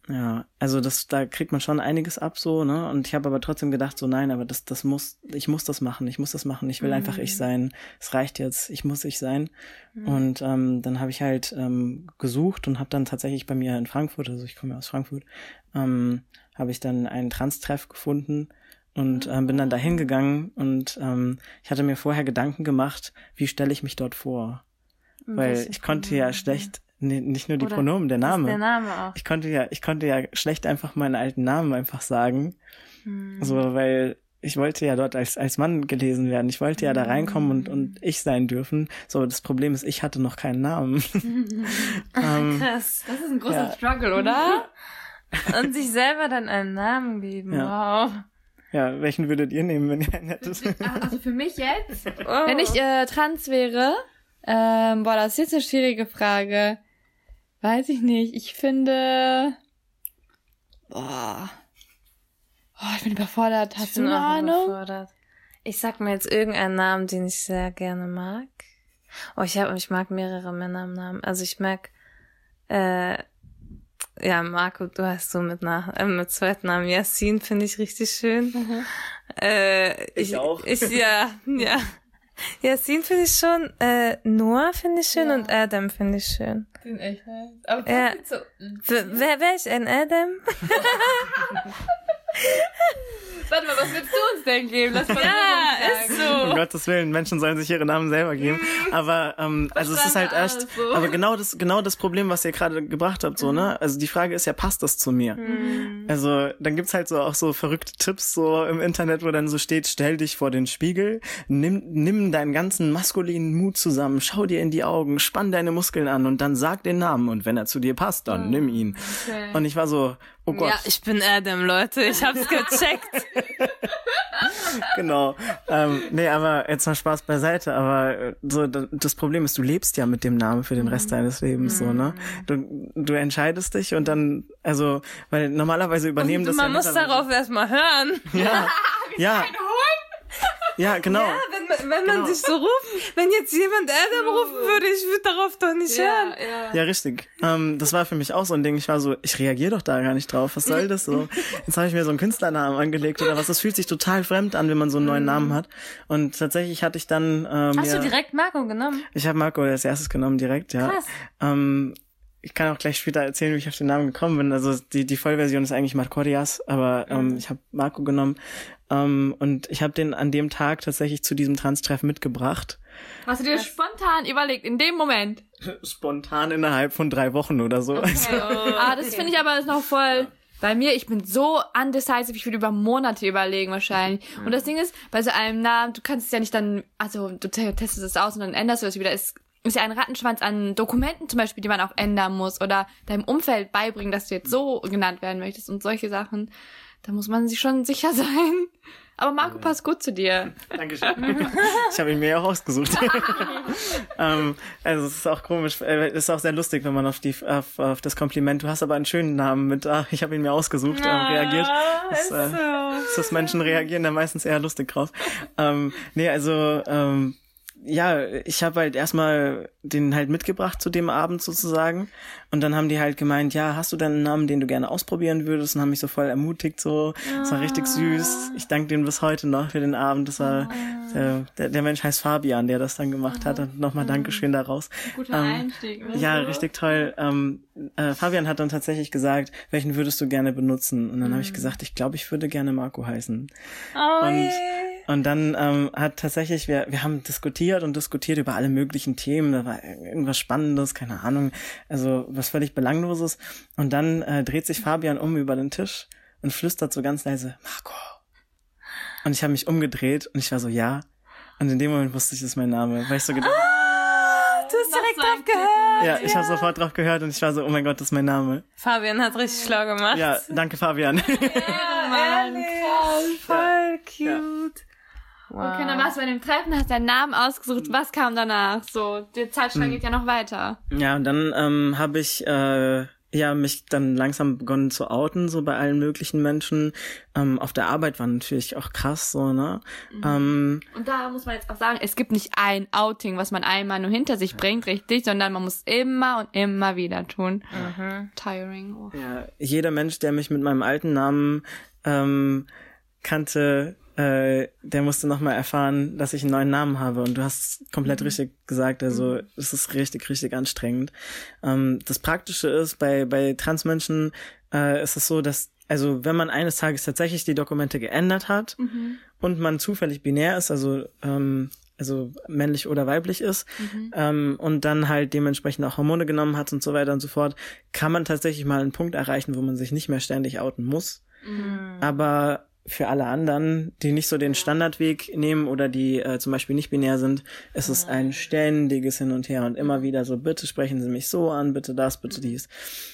Ja, also das, da kriegt man schon einiges ab so, ne? Und ich habe aber trotzdem gedacht, so nein, aber das, das muss, ich muss das machen, ich muss das machen, ich will mhm. einfach ich sein. Es reicht jetzt, ich muss ich sein. Mhm. Und ähm, dann habe ich halt ähm, gesucht und habe dann tatsächlich bei mir in Frankfurt, also ich komme ja aus Frankfurt, ähm, habe ich dann einen Trans-Treff gefunden und ähm, bin dann da hingegangen und ähm, ich hatte mir vorher Gedanken gemacht, wie stelle ich mich dort vor? Und weil ich konnte ja schlecht Nee, nicht nur die Oder Pronomen, der Name. Der Name auch. Ich konnte ja, ich konnte ja schlecht einfach meinen alten Namen einfach sagen. Hm. So, weil ich wollte ja dort als, als Mann gelesen werden. Ich wollte ja da reinkommen und, und ich sein dürfen. So, das Problem ist, ich hatte noch keinen Namen. ähm, Krass. Das ist ein großer ja. Struggle, oder? Und sich selber dann einen Namen geben. Ja. Wow. Ja, welchen würdet ihr nehmen, wenn ihr einen hättet? Also für mich jetzt? Oh. Wenn ich äh, trans wäre, ähm, boah, das ist jetzt eine schwierige Frage. Weiß ich nicht. Ich finde... Boah. Oh, ich bin überfordert. Hast du eine Ahnung? Überfordert. Ich sag mir jetzt irgendeinen Namen, den ich sehr gerne mag. Oh, ich hab, ich mag mehrere Männer im Namen. Also ich mag... Äh, ja, Marco, du hast so mit, nach, äh, mit zweiten Namen Yassin, finde ich richtig schön. Mhm. Äh, ich, ich auch. Ich, ja, ja. Yassin finde ich schon, äh, Noah finde ich schön ja. und Adam finde ich schön. Den echt nice. Aber ja. so... Wer, wer ich ein Adam? Warte mal, was willst du uns denn geben? Lass mal ja, ist so. Um Gottes Willen, Menschen sollen sich ihre Namen selber geben. Aber ähm, also es ist halt echt, so. aber genau das genau das Problem, was ihr gerade gebracht habt, so, ne? Also die Frage ist ja, passt das zu mir? Mhm. Also dann gibt's halt so auch so verrückte Tipps so im Internet, wo dann so steht, stell dich vor den Spiegel, nimm nimm deinen ganzen maskulinen Mut zusammen, schau dir in die Augen, spann deine Muskeln an und dann sag den Namen und wenn er zu dir passt, dann mhm. nimm ihn. Okay. Und ich war so, oh Gott. Ja, ich bin Adam, Leute. Ich hab's gecheckt. Genau. Ähm, nee, aber jetzt mal Spaß beiseite. Aber so das Problem ist, du lebst ja mit dem Namen für den Rest deines Lebens, so, ne? Du, du entscheidest dich und dann, also, weil normalerweise übernehmen und das man ja muss darauf erstmal hören. Ja, ja. Ja, genau. Ja, wenn man, wenn man genau. sich so ruft, wenn jetzt jemand Adam rufen würde, ich würde darauf doch nicht ja, hören. Ja, ja richtig. Ähm, das war für mich auch so ein Ding. Ich war so, ich reagiere doch da gar nicht drauf. Was soll das so? Jetzt habe ich mir so einen Künstlernamen angelegt oder was. Das fühlt sich total fremd an, wenn man so einen neuen Namen hat. Und tatsächlich hatte ich dann... Ähm, Hast ja, du direkt Marco genommen? Ich habe Marco als erstes genommen, direkt, ja. Krass. Ähm, ich kann auch gleich später erzählen, wie ich auf den Namen gekommen bin. Also die die Vollversion ist eigentlich Marcorias, aber ähm, mhm. ich habe Marco genommen. Um, und ich habe den an dem Tag tatsächlich zu diesem Trans-Treff mitgebracht. Hast du dir das spontan überlegt, in dem Moment? Spontan innerhalb von drei Wochen oder so. Okay. Also, ah, das finde ich aber noch voll... Bei mir, ich bin so undecisive, ich würde über Monate überlegen wahrscheinlich. Mhm. Und das Ding ist, bei so einem Namen, du kannst es ja nicht dann... Also du testest es aus und dann änderst du es wieder. Es ist ja ein Rattenschwanz an Dokumenten zum Beispiel, die man auch ändern muss. Oder deinem Umfeld beibringen, dass du jetzt so genannt werden möchtest und solche Sachen. Da muss man sich schon sicher sein. Aber Marco ja. passt gut zu dir. Dankeschön. Ich habe ihn mir ja auch ausgesucht. ähm, also es ist auch komisch, es ist auch sehr lustig, wenn man auf die auf, auf das Kompliment, du hast aber einen schönen Namen mit, ach, ich habe ihn mir ausgesucht, ah, ähm, reagiert. Das, äh, so. Das Menschen reagieren da meistens eher lustig drauf. Ähm, nee, also ähm, ja, ich habe halt erstmal den halt mitgebracht zu dem Abend sozusagen und dann haben die halt gemeint, ja, hast du denn einen Namen, den du gerne ausprobieren würdest und haben mich so voll ermutigt, so, das war richtig süß. Ich danke denen bis heute noch für den Abend, das war, der, der, der Mensch heißt Fabian, der das dann gemacht hat und nochmal Dankeschön daraus. Ein guter ähm, Einstieg. Ne? Ja, richtig toll. Ähm, äh, Fabian hat dann tatsächlich gesagt, welchen würdest du gerne benutzen? Und dann mhm. habe ich gesagt, ich glaube, ich würde gerne Marco heißen. Oh, und yeah. Und dann ähm, hat tatsächlich, wir wir haben diskutiert und diskutiert über alle möglichen Themen, da war irgendwas Spannendes, keine Ahnung, also was völlig Belangloses. Und dann äh, dreht sich Fabian um über den Tisch und flüstert so ganz leise, Marco. Und ich habe mich umgedreht und ich war so, ja. Und in dem Moment wusste ich, das ist mein Name, weil ich so gedacht, ah, du hast direkt drauf gehört. Ja, ich habe sofort drauf gehört und ich war so, oh mein Gott, das ist mein Name. Fabian hat richtig schlau gemacht. Ja, danke Fabian. Ja, ehrlich, voll cute. Ja. Wow. Okay, dann warst du bei dem Treffen, hast deinen Namen ausgesucht. Was kam danach? So, die Zeitschlange mhm. geht ja noch weiter. Ja, und dann ähm, habe ich äh, ja mich dann langsam begonnen zu outen, so bei allen möglichen Menschen. Ähm, auf der Arbeit war natürlich auch krass, so, ne? Mhm. Ähm, und da muss man jetzt auch sagen, es gibt nicht ein Outing, was man einmal nur hinter sich bringt, richtig, sondern man muss immer und immer wieder tun. Mhm. Tiring. Oh. Ja, jeder Mensch, der mich mit meinem alten Namen ähm, kannte, äh, der musste nochmal erfahren, dass ich einen neuen Namen habe. Und du hast komplett mhm. richtig gesagt, also mhm. es ist richtig, richtig anstrengend. Ähm, das Praktische ist, bei bei Transmenschen äh, ist es so, dass, also wenn man eines Tages tatsächlich die Dokumente geändert hat mhm. und man zufällig binär ist, also ähm, also männlich oder weiblich ist mhm. ähm, und dann halt dementsprechend auch Hormone genommen hat und so weiter und so fort, kann man tatsächlich mal einen Punkt erreichen, wo man sich nicht mehr ständig outen muss. Mhm. Aber für alle anderen, die nicht so den Standardweg nehmen oder die äh, zum Beispiel nicht binär sind, ist es ein ständiges Hin und Her und immer wieder so, bitte sprechen Sie mich so an, bitte das, bitte dies.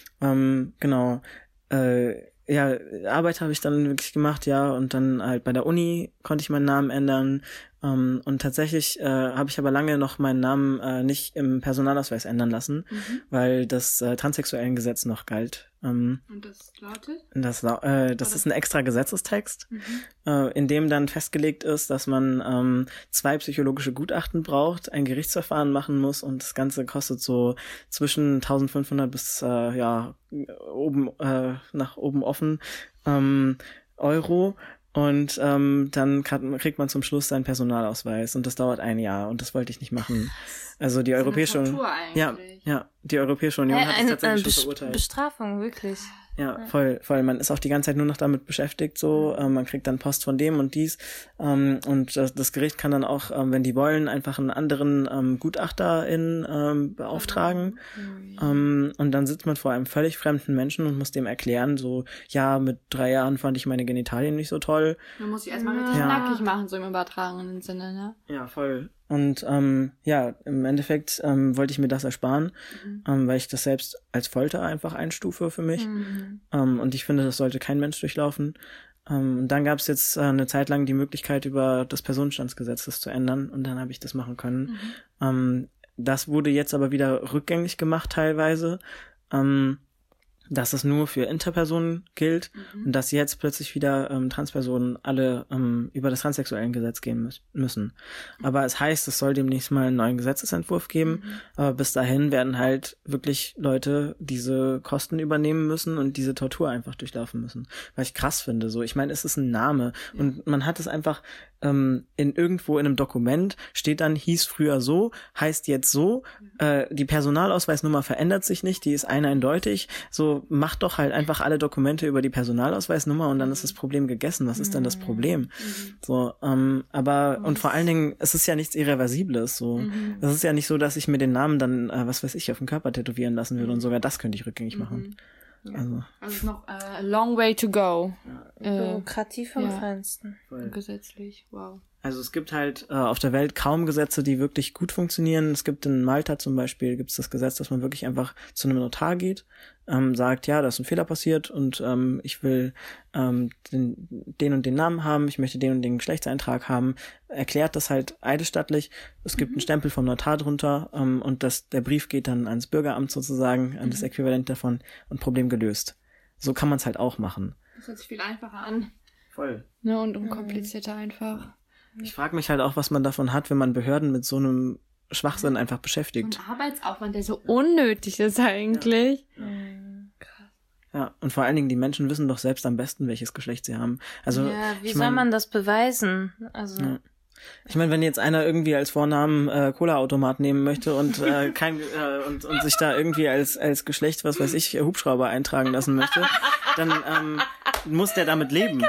Ähm, genau. Äh, ja, Arbeit habe ich dann wirklich gemacht, ja, und dann halt bei der Uni konnte ich meinen Namen ändern. Um, und tatsächlich äh, habe ich aber lange noch meinen Namen äh, nicht im Personalausweis ändern lassen, mhm. weil das äh, transsexuellen Gesetz noch galt. Um, und das lautet? Das, äh, das ist ein extra Gesetzestext, mhm. äh, in dem dann festgelegt ist, dass man ähm, zwei psychologische Gutachten braucht, ein Gerichtsverfahren machen muss und das Ganze kostet so zwischen eintausendfünfhundert bis äh, ja oben äh, nach oben offen ähm, Euro. Und ähm, dann kann, kriegt man zum Schluss seinen Personalausweis und das dauert ein Jahr und das wollte ich nicht machen. Also die Europäische Union, ja, ja, die Europäische Union äh, hat es tatsächlich eine schon verurteilt. Bestrafung, wirklich. Ja, voll, voll. Man ist auch die ganze Zeit nur noch damit beschäftigt, so. Ähm, man kriegt dann Post von dem und dies. Ähm, und das, das Gericht kann dann auch, ähm, wenn die wollen, einfach einen anderen ähm, Gutachterin ähm, beauftragen. Mhm. Ähm, und dann sitzt man vor einem völlig fremden Menschen und muss dem erklären, so, ja, mit drei Jahren fand ich meine Genitalien nicht so toll. Man muss sich erstmal richtig ja. nackig machen, so im übertragenen Sinne, ne? Ja, voll. Und ähm, ja, im Endeffekt ähm, wollte ich mir das ersparen, mhm. ähm, weil ich das selbst als Folter einfach einstufe für mich. Mhm. Ähm, und ich finde, das sollte kein Mensch durchlaufen. Ähm, und dann gab es jetzt äh, eine Zeit lang die Möglichkeit, über das Personenstandsgesetz das zu ändern. Und dann habe ich das machen können. Mhm. Ähm, das wurde jetzt aber wieder rückgängig gemacht teilweise. Ähm, dass es nur für Interpersonen gilt mhm. und dass jetzt plötzlich wieder ähm, Transpersonen alle ähm, über das transsexuellen Gesetz gehen mü- müssen. Aber es heißt, es soll demnächst mal einen neuen Gesetzesentwurf geben, mhm. aber bis dahin werden halt wirklich Leute diese Kosten übernehmen müssen und diese Tortur einfach durchlaufen müssen. Weil ich krass finde, so, ich meine, es ist ein Name ja. und man hat es einfach ähm, in irgendwo in einem Dokument steht dann, hieß früher so, heißt jetzt so, mhm. äh, die Personalausweisnummer verändert sich nicht, die ist eindeutig, so macht doch halt einfach alle Dokumente über die Personalausweisnummer und dann ist das Problem gegessen. Was ist denn das Problem? Mhm. So, ähm, aber und vor allen Dingen, es ist ja nichts Irreversibles. So, mhm. es ist ja nicht so, dass ich mir den Namen dann, äh, was weiß ich, auf den Körper tätowieren lassen würde mhm. und sogar das könnte ich rückgängig mhm. machen. Ja. Also, also noch a long way to go. Ja. Bürokratie vom ja. Feinsten. Voll. Gesetzlich, wow. Also es gibt halt äh, auf der Welt kaum Gesetze, die wirklich gut funktionieren. Es gibt in Malta zum Beispiel, gibt es das Gesetz, dass man wirklich einfach zu einem Notar geht, ähm, sagt, ja, da ist ein Fehler passiert und ähm, ich will ähm, den, den und den Namen haben, ich möchte den und den Geschlechtseintrag haben, erklärt das halt eidesstattlich. Es gibt mhm. einen Stempel vom Notar drunter ähm, und das, der Brief geht dann ans Bürgeramt sozusagen, an mhm. das Äquivalent davon und Problem gelöst. So kann man es halt auch machen. Das hört sich viel einfacher an. Voll. Ne, und unkomplizierter mhm. einfach. Ich frage mich halt auch, was man davon hat, wenn man Behörden mit so einem Schwachsinn einfach beschäftigt. Ein Arbeitsaufwand, der so unnötig ist eigentlich. Ja. Ja. Krass. Ja, und vor allen Dingen, die Menschen wissen doch selbst am besten, welches Geschlecht sie haben. Also, ja, wie ich soll mein, man das beweisen? Also. Ja. Ich meine, wenn jetzt einer irgendwie als Vornamen äh, Cola-Automat nehmen möchte und äh, kein äh, und, und sich da irgendwie als als Geschlecht, was weiß ich, Hubschrauber eintragen lassen möchte, dann ähm, muss der damit leben.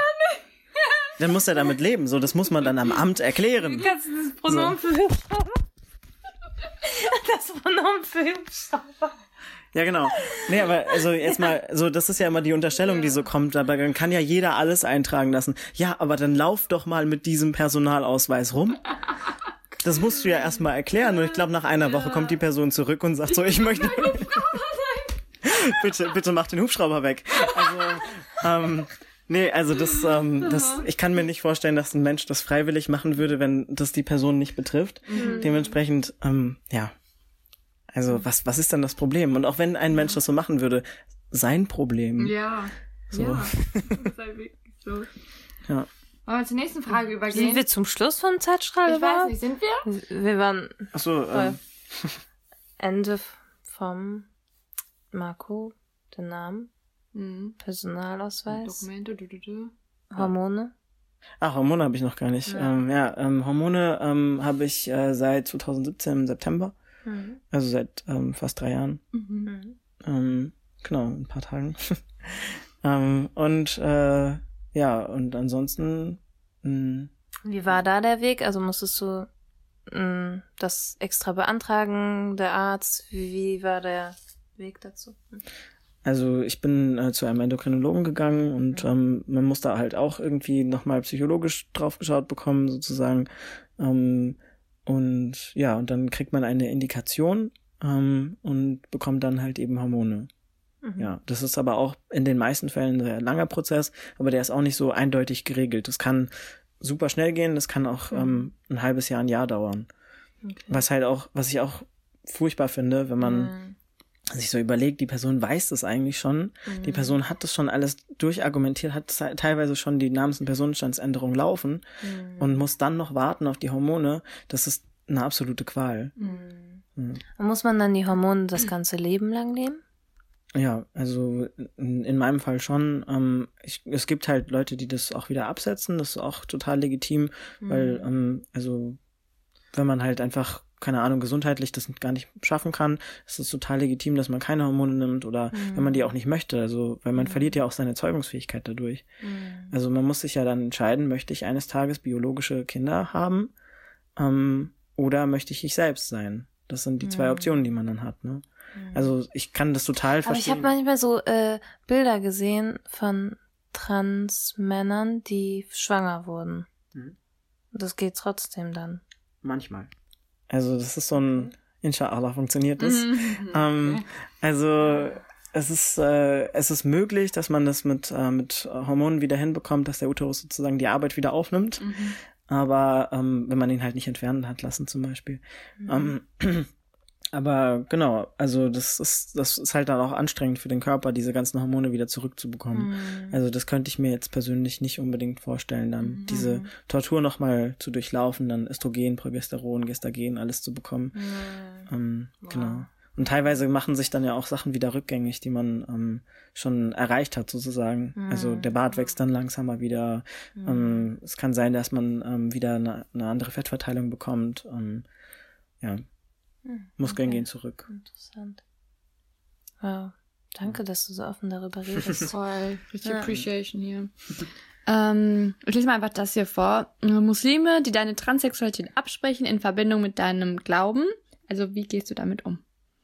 Dann muss er damit leben. So, das muss man dann am Amt erklären. Kannst du das Pronomen so. für Hubschrauber? Das Pronomen für Hubschrauber. Ja, genau. Nee, aber also jetzt mal, so, das ist ja immer die Unterstellung, die so kommt, aber dann kann ja jeder alles eintragen lassen. Ja, aber dann lauf doch mal mit diesem Personalausweis rum. Das musst du ja erstmal erklären und ich glaube, nach einer Woche kommt die Person zurück und sagt so, ich möchte... bitte, bitte mach den Hubschrauber weg. Also, ähm... Nee, also das, ähm, das, ich kann mir nicht vorstellen, dass ein Mensch das freiwillig machen würde, wenn das die Person nicht betrifft. Mhm. Dementsprechend, ähm, ja. Also was, was ist dann das Problem? Und auch wenn ein Mensch das so machen würde, sein Problem. Ja. So. Ja. Das ist halt wirklich so. Ja. Wollen wir zur nächsten Frage übergehen? Sind wir zum Schluss vom Zeitstrahl? Ich weiß nicht, sind wir? Wir waren Ach so, ähm, Ende vom Marco, den Namen, Mhm. Personalausweis, Dokumente, du, du, du. Hormone. ach, Hormone habe ich noch gar nicht. Ja. Ähm, ja, ähm, Hormone ähm, habe ich äh, seit zwanzig siebzehn im September, Mhm. also seit ähm, fast drei Jahren. Mhm. Mhm. Ähm, genau, ein paar Tagen. ähm, und äh, ja, und ansonsten mh, Wie war da der Weg? Also musstest du mh, das extra beantragen, der Arzt? Wie, wie war der Weg dazu? also ich bin äh, zu einem Endokrinologen gegangen und ähm, man muss da halt auch irgendwie nochmal psychologisch drauf geschaut bekommen, sozusagen. Ähm, und ja, und dann kriegt man eine Indikation ähm, und bekommt dann halt eben Hormone. Mhm. Ja, das ist aber auch in den meisten Fällen ein sehr langer Prozess, aber der ist auch nicht so eindeutig geregelt. Das kann super schnell gehen, das kann auch ähm, ein halbes Jahr, ein Jahr dauern. Okay. Was halt auch, was ich auch furchtbar finde, wenn man Mhm. sich so überlegt, die Person weiß das eigentlich schon, die Person hat das schon alles durchargumentiert, hat ze- teilweise schon die Namens- und Personenstandsänderung laufen Mhm. und muss dann noch warten auf die Hormone. Das ist eine absolute Qual. Mhm. Mhm. Und muss man dann die Hormone das ganze Leben lang nehmen? Ja, also in, in meinem Fall schon. Ähm, ich, es gibt halt Leute, die das auch wieder absetzen. Das ist auch total legitim, weil, ähm, also wenn man halt einfach, keine Ahnung, gesundheitlich das gar nicht schaffen kann, ist es total legitim, dass man keine Hormone nimmt oder wenn man die auch nicht möchte. Also, weil man verliert ja auch seine Zeugungsfähigkeit dadurch. Mhm. Also man muss sich ja dann entscheiden, möchte ich eines Tages biologische Kinder haben ähm, oder möchte ich ich selbst sein? Das sind die zwei Mhm. Optionen, die man dann hat, ne? Also ich kann das total Aber ich verstehen. habe manchmal so äh, Bilder gesehen von Trans-Männern, die schwanger wurden. Mhm. Und das geht trotzdem dann. Manchmal. Also das ist so ein, Inshallah funktioniert das. Mhm. Ähm, also es ist äh, es ist möglich, dass man das mit äh, mit Hormonen wieder hinbekommt, dass der Uterus sozusagen die Arbeit wieder aufnimmt. Mhm. Aber ähm, wenn man ihn halt nicht entfernen hat lassen zum Beispiel. Ähm, aber genau, also das ist das ist halt dann auch anstrengend für den Körper, diese ganzen Hormone wieder zurückzubekommen. Mhm. Also das könnte ich mir jetzt persönlich nicht unbedingt vorstellen, dann diese Tortur nochmal zu durchlaufen, dann Östrogen, Progesteron, Gestagen, alles zu bekommen. Mhm. Ähm, Genau. Und teilweise machen sich dann ja auch Sachen wieder rückgängig, die man ähm, schon erreicht hat, sozusagen. Mhm. Also der Bart wächst dann langsamer wieder. Mhm. Ähm, es kann sein, dass man ähm, wieder eine, eine andere Fettverteilung bekommt. Ähm, ja, Mhm. Muskeln Okay. gehen zurück. Interessant. Wow. Danke, dass du so offen darüber redest. Voll. Richtig Ja. Appreciation hier. ähm, ich lese mal einfach das hier vor. Muslime, die deine Transsexualität absprechen in Verbindung mit deinem Glauben. Also wie gehst du damit um?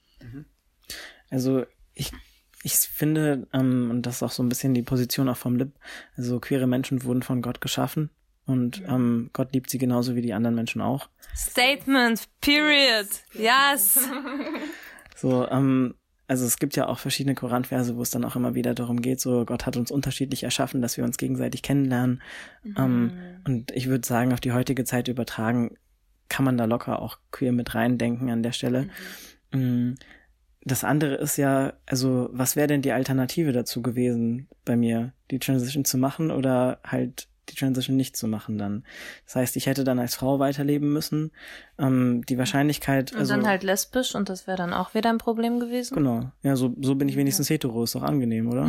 Also ich, ich finde, ähm, und das ist auch so ein bisschen die Position auch vom Lib, also queere Menschen wurden von Gott geschaffen und ähm, Gott liebt sie genauso wie die anderen Menschen auch. Statement, period. Yes. So, ähm, also es gibt ja auch verschiedene Koranverse, wo es dann auch immer wieder darum geht, so Gott hat uns unterschiedlich erschaffen, dass wir uns gegenseitig kennenlernen. Ähm, und ich würde sagen, auf die heutige Zeit übertragen, kann man da locker auch queer mit reindenken an der Stelle. Mhm. Das andere ist ja, also was wäre denn die Alternative dazu gewesen bei mir, die Transition zu machen oder halt die Transition nicht zu machen dann. Das heißt, ich hätte dann als Frau weiterleben müssen. Ähm, die Wahrscheinlichkeit, Und also dann halt lesbisch und das wäre dann auch wieder ein Problem gewesen. genau, ja, so so bin ich wenigstens hetero, ist doch angenehm, oder?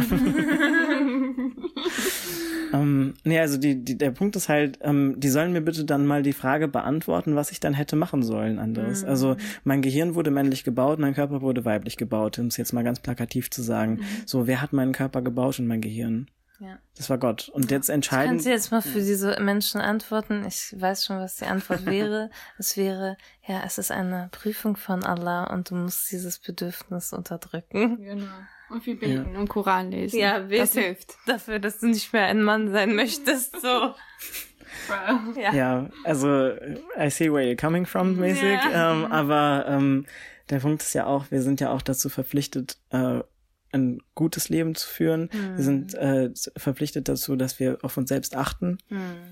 ähm, nee, also die, die der Punkt ist halt, ähm, die sollen mir bitte dann mal die Frage beantworten, was ich dann hätte machen sollen anderes. Mhm. Also mein Gehirn wurde männlich gebaut, mein Körper wurde weiblich gebaut, um es jetzt mal ganz plakativ zu sagen. So, wer hat meinen Körper gebaut und mein Gehirn? Ja. Das war Gott. Und jetzt entscheiden. Kannst du jetzt mal für diese Menschen antworten? Ich weiß schon, was die Antwort wäre. Es wäre, ja, es ist eine Prüfung von Allah und du musst dieses Bedürfnis unterdrücken. Genau. Und viel beten und Koran lesen. Ja, das beten. hilft. Dafür, dass du nicht mehr ein Mann sein möchtest, so. Ja. Ja, also I see where you're coming from mäßig, Ja. ähm, aber ähm, der Punkt ist ja auch, wir sind ja auch dazu verpflichtet, äh, ein gutes Leben zu führen. Wir sind äh, verpflichtet dazu, dass wir auf uns selbst achten. Hm.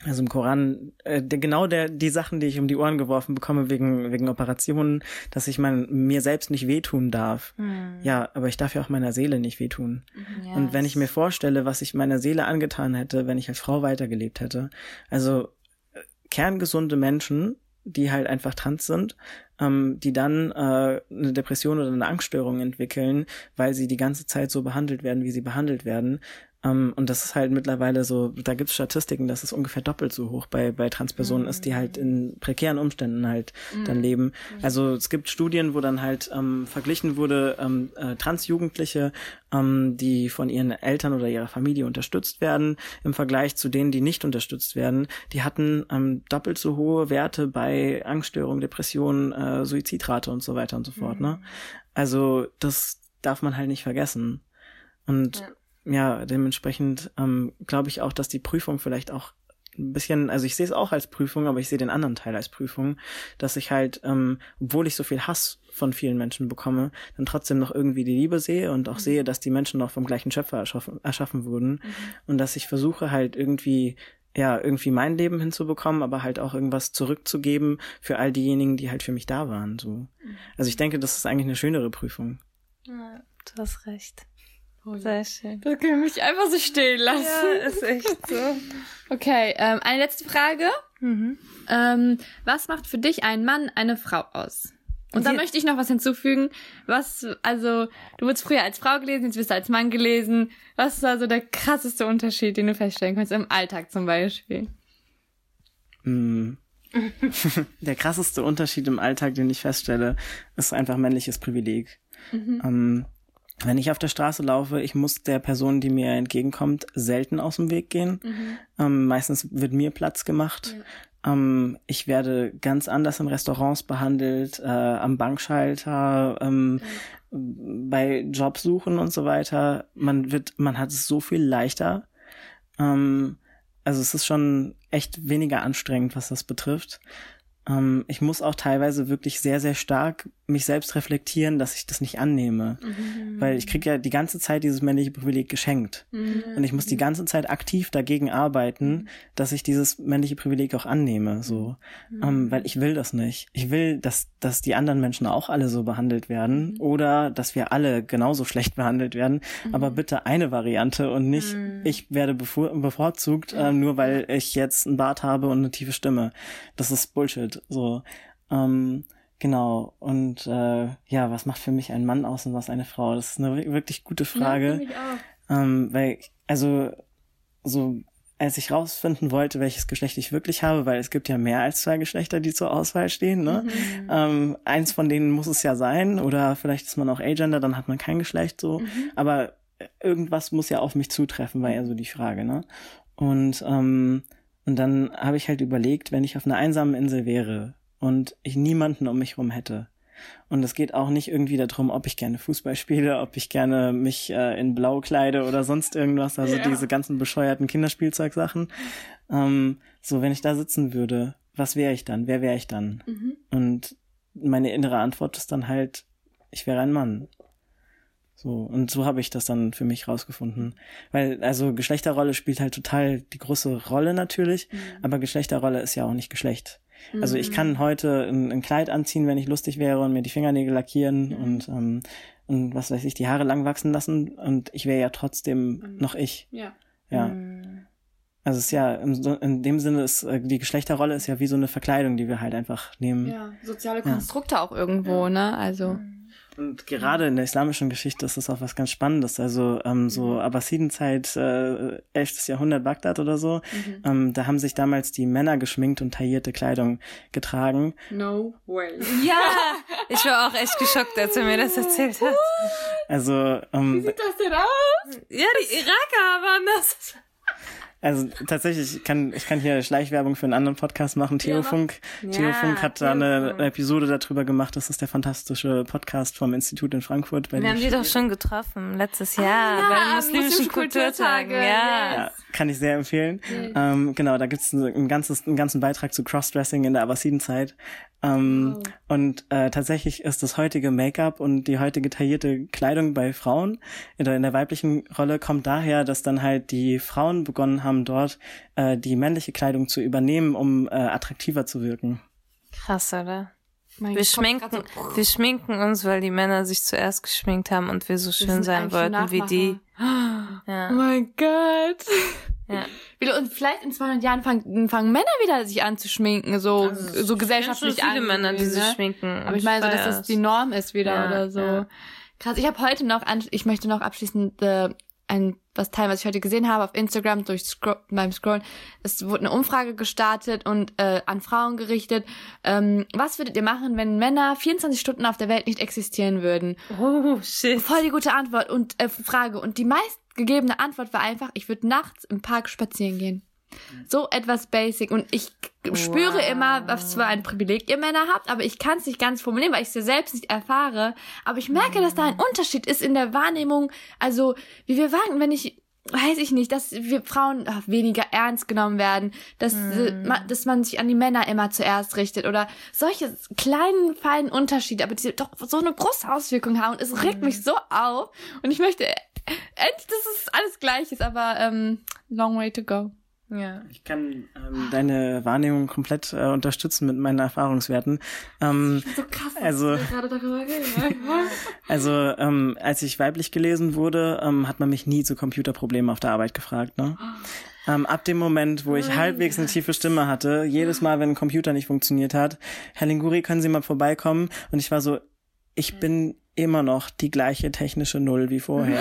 Also im Koran, äh, der, genau der die Sachen, die ich um die Ohren geworfen bekomme wegen wegen Operationen, dass ich mein, mir selbst nicht wehtun darf. Hm. Ja, aber ich darf ja auch meiner Seele nicht wehtun. Yes. Und wenn ich mir vorstelle, was ich meiner Seele angetan hätte, wenn ich als Frau weitergelebt hätte, also äh, kerngesunde Menschen, die halt einfach trans sind, ähm, die dann äh, eine Depression oder eine Angststörung entwickeln, weil sie die ganze Zeit so behandelt werden, wie sie behandelt werden. Um, und das ist halt mittlerweile so, da gibt es Statistiken, dass es ungefähr doppelt so hoch bei bei Transpersonen mm. ist, die halt in prekären Umständen halt mm. dann leben. Also es gibt Studien, wo dann halt ähm, verglichen wurde, ähm, äh, Transjugendliche, ähm, die von ihren Eltern oder ihrer Familie unterstützt werden, im Vergleich zu denen, die nicht unterstützt werden. Die hatten ähm, doppelt so hohe Werte bei Angststörungen, Depressionen, äh, Suizidrate und so weiter und so fort. Mm. Ne? Also das darf man halt nicht vergessen. Und ja. Ja, dementsprechend ähm, glaube ich auch, dass die Prüfung vielleicht auch ein bisschen, also ich sehe es auch als Prüfung, aber ich sehe den anderen Teil als Prüfung, dass ich halt, ähm, obwohl ich so viel Hass von vielen Menschen bekomme, dann trotzdem noch irgendwie die Liebe sehe und auch mhm. sehe, dass die Menschen noch vom gleichen Schöpfer erschaffen, erschaffen wurden mhm. und dass ich versuche halt irgendwie, ja, irgendwie mein Leben hinzubekommen, aber halt auch irgendwas zurückzugeben für all diejenigen, die halt für mich da waren. So. Mhm. Also ich denke, das ist eigentlich eine schönere Prüfung. Ja, du hast recht. Oh, sehr schön. Da können wir mich einfach so stehen lassen. Ja, ist echt so. Okay, ähm, eine letzte Frage. Mhm. Ähm, was macht für dich einen Mann, eine Frau aus? Und da möchte ich noch was hinzufügen. Was, also, du wurdest früher als Frau gelesen, jetzt wirst du als Mann gelesen. Was ist also der krasseste Unterschied, den du feststellen kannst, im Alltag zum Beispiel? Mm. Der krasseste Unterschied im Alltag, den ich feststelle, ist einfach männliches Privileg. Mhm. Ähm, Wenn ich auf der Straße laufe, ich muss der Person, die mir entgegenkommt, selten aus dem Weg gehen. Mhm. Ähm, meistens wird mir Platz gemacht. Ja. Ähm, ich werde ganz anders in Restaurants behandelt, äh, am Bankschalter, ähm, mhm. bei Jobsuchen und so weiter. Man wird, man hat es so viel leichter. Ähm, also es ist schon echt weniger anstrengend, was das betrifft. Ähm, ich muss auch teilweise wirklich sehr, sehr stark mich selbst reflektieren, dass ich das nicht annehme. Mhm. Weil ich kriege ja die ganze Zeit dieses männliche Privileg geschenkt. Mhm. Und ich muss die ganze Zeit aktiv dagegen arbeiten, dass ich dieses männliche Privileg auch annehme. So, mhm. ähm, weil ich will das nicht. Ich will, dass, dass die anderen Menschen auch alle so behandelt werden mhm. oder dass wir alle genauso schlecht behandelt werden. Mhm. Aber bitte eine Variante und nicht, mhm. ich werde bevor, bevorzugt, äh, nur weil ich jetzt einen Bart habe und eine tiefe Stimme. Das ist Bullshit. So, ähm, genau. Und äh, ja, was macht für mich ein Mann aus und was eine Frau? Das ist eine wirklich gute Frage. Ja, ähm, weil, also, so, als ich rausfinden wollte, welches Geschlecht ich wirklich habe, weil es gibt ja mehr als zwei Geschlechter, die zur Auswahl stehen, ne? Mhm. Ähm, eins von denen muss es ja sein, oder vielleicht ist man auch Agender, dann hat man kein Geschlecht, so. Mhm. Aber irgendwas muss ja auf mich zutreffen, war ja so die Frage, ne? Und, ähm, Und dann habe ich halt überlegt, wenn ich auf einer einsamen Insel wäre und ich niemanden um mich rum hätte. Und es geht auch nicht irgendwie darum, ob ich gerne Fußball spiele, ob ich gerne mich äh, in Blau kleide oder sonst irgendwas, also ja. diese ganzen bescheuerten Kinderspielzeugsachen. Ähm, so, wenn ich da sitzen würde, was wäre ich dann? Wer wäre ich dann? Mhm. Und meine innere Antwort ist dann halt, ich wäre ein Mann. So, und so habe ich das dann für mich rausgefunden. Weil, also Geschlechterrolle spielt halt total die große Rolle natürlich, mhm. aber Geschlechterrolle ist ja auch nicht Geschlecht. Mhm. Also ich kann heute ein, ein Kleid anziehen, wenn ich lustig wäre und mir die Fingernägel lackieren mhm. und, ähm, und was weiß ich, die Haare lang wachsen lassen und ich wäre ja trotzdem mhm. noch ich. Ja. Ja. Mhm. Also es ist ja, in, in dem Sinne ist, die Geschlechterrolle ist ja wie so eine Verkleidung, die wir halt einfach nehmen. Ja, soziale Konstrukte ja. auch irgendwo, ja. ne, also. Mhm. Und gerade in der islamischen Geschichte ist das auch was ganz Spannendes. Also ähm, so Abbasidenzeit, äh, elftes Jahrhundert Bagdad oder so, mhm. ähm, da haben sich damals die Männer geschminkt und taillierte Kleidung getragen. No way. Ja, ich war auch echt geschockt, als er mir das erzählt hat. Also, ähm, wie sieht das denn aus? Ja, die Iraker waren das. Also tatsächlich, ich kann, ich kann hier Schleichwerbung für einen anderen Podcast machen, Theofunk. Ja, Theofunk hat da eine Episode darüber gemacht. Das ist der fantastische Podcast vom Institut in Frankfurt. Bei Wir haben die doch schon getroffen, letztes Jahr, ah, ja, bei den muslimischen Kulturtagen. Ja. ja, kann ich sehr empfehlen. Yes. Ähm, genau, da gibt's ein, ein ganzes, einen ganzen Beitrag zu Crossdressing in der Abbasidenzeit. Ähm, oh. Und äh, tatsächlich ist das heutige Make-up und die heutige taillierte Kleidung bei Frauen in der, in der weiblichen Rolle kommt daher, dass dann halt die Frauen begonnen haben, dort äh, die männliche Kleidung zu übernehmen, um äh, attraktiver zu wirken. Krass, oder? Mein Wir Kopf schminken, grad so- wir schminken uns, weil die Männer sich zuerst geschminkt haben und wir so schön sind sein eigentlich wollten wie die. Nachmacher. Ja. Oh mein Gott. Ja. Wieder, und vielleicht in zweihundert Jahren fangen, fangen Männer wieder sich an zu schminken, so, so gesellschaftlich Ich kenn schon viele Männer, die sich ne? schminken. Aber ich meine, so, dass das die Norm ist wieder Ja, oder so. ja. Krass. Ich habe heute noch, an, ich möchte noch abschließend äh, ein was teilen, was ich heute gesehen habe auf Instagram durch Scro- beim Scrollen. Es wurde eine Umfrage gestartet und äh, an Frauen gerichtet. Ähm, was würdet ihr machen, wenn Männer vierundzwanzig Stunden auf der Welt nicht existieren würden? Oh, shit. Voll die gute Antwort und äh, Frage. Und die meistgegebene Antwort war einfach, ich würde nachts im Park spazieren gehen. So etwas basic. Und ich wow. spüre immer, was für ein Privileg ihr Männer habt, aber ich kann es nicht ganz formulieren, weil ich es ja selbst nicht erfahre. Aber ich merke, dass da ein Unterschied ist in der Wahrnehmung. Also, wie wir sagen, wenn ich, weiß ich nicht, dass wir Frauen ach, weniger ernst genommen werden, dass, mm. äh, dass man sich an die Männer immer zuerst richtet oder solche kleinen, feinen Unterschiede, aber die doch so eine große Auswirkung haben. Und es regt mm. mich so auf. Und ich möchte endlich, dass es alles gleich ist, aber ähm, long way to go. Ja. Ich kann ähm, deine Wahrnehmung komplett äh, unterstützen mit meinen Erfahrungswerten. Ähm, so krass, was also, du gerade darüber geredet hast. Also ähm, als ich weiblich gelesen wurde, ähm, hat man mich nie zu Computerproblemen auf der Arbeit gefragt. Ne? Ähm, ab dem Moment, wo ich oh, halbwegs eine tiefe Stimme hatte, jedes Mal, wenn ein Computer nicht funktioniert hat, Herr Linguri, können Sie mal vorbeikommen? Und ich war so, ich bin immer noch die gleiche technische Null wie vorher.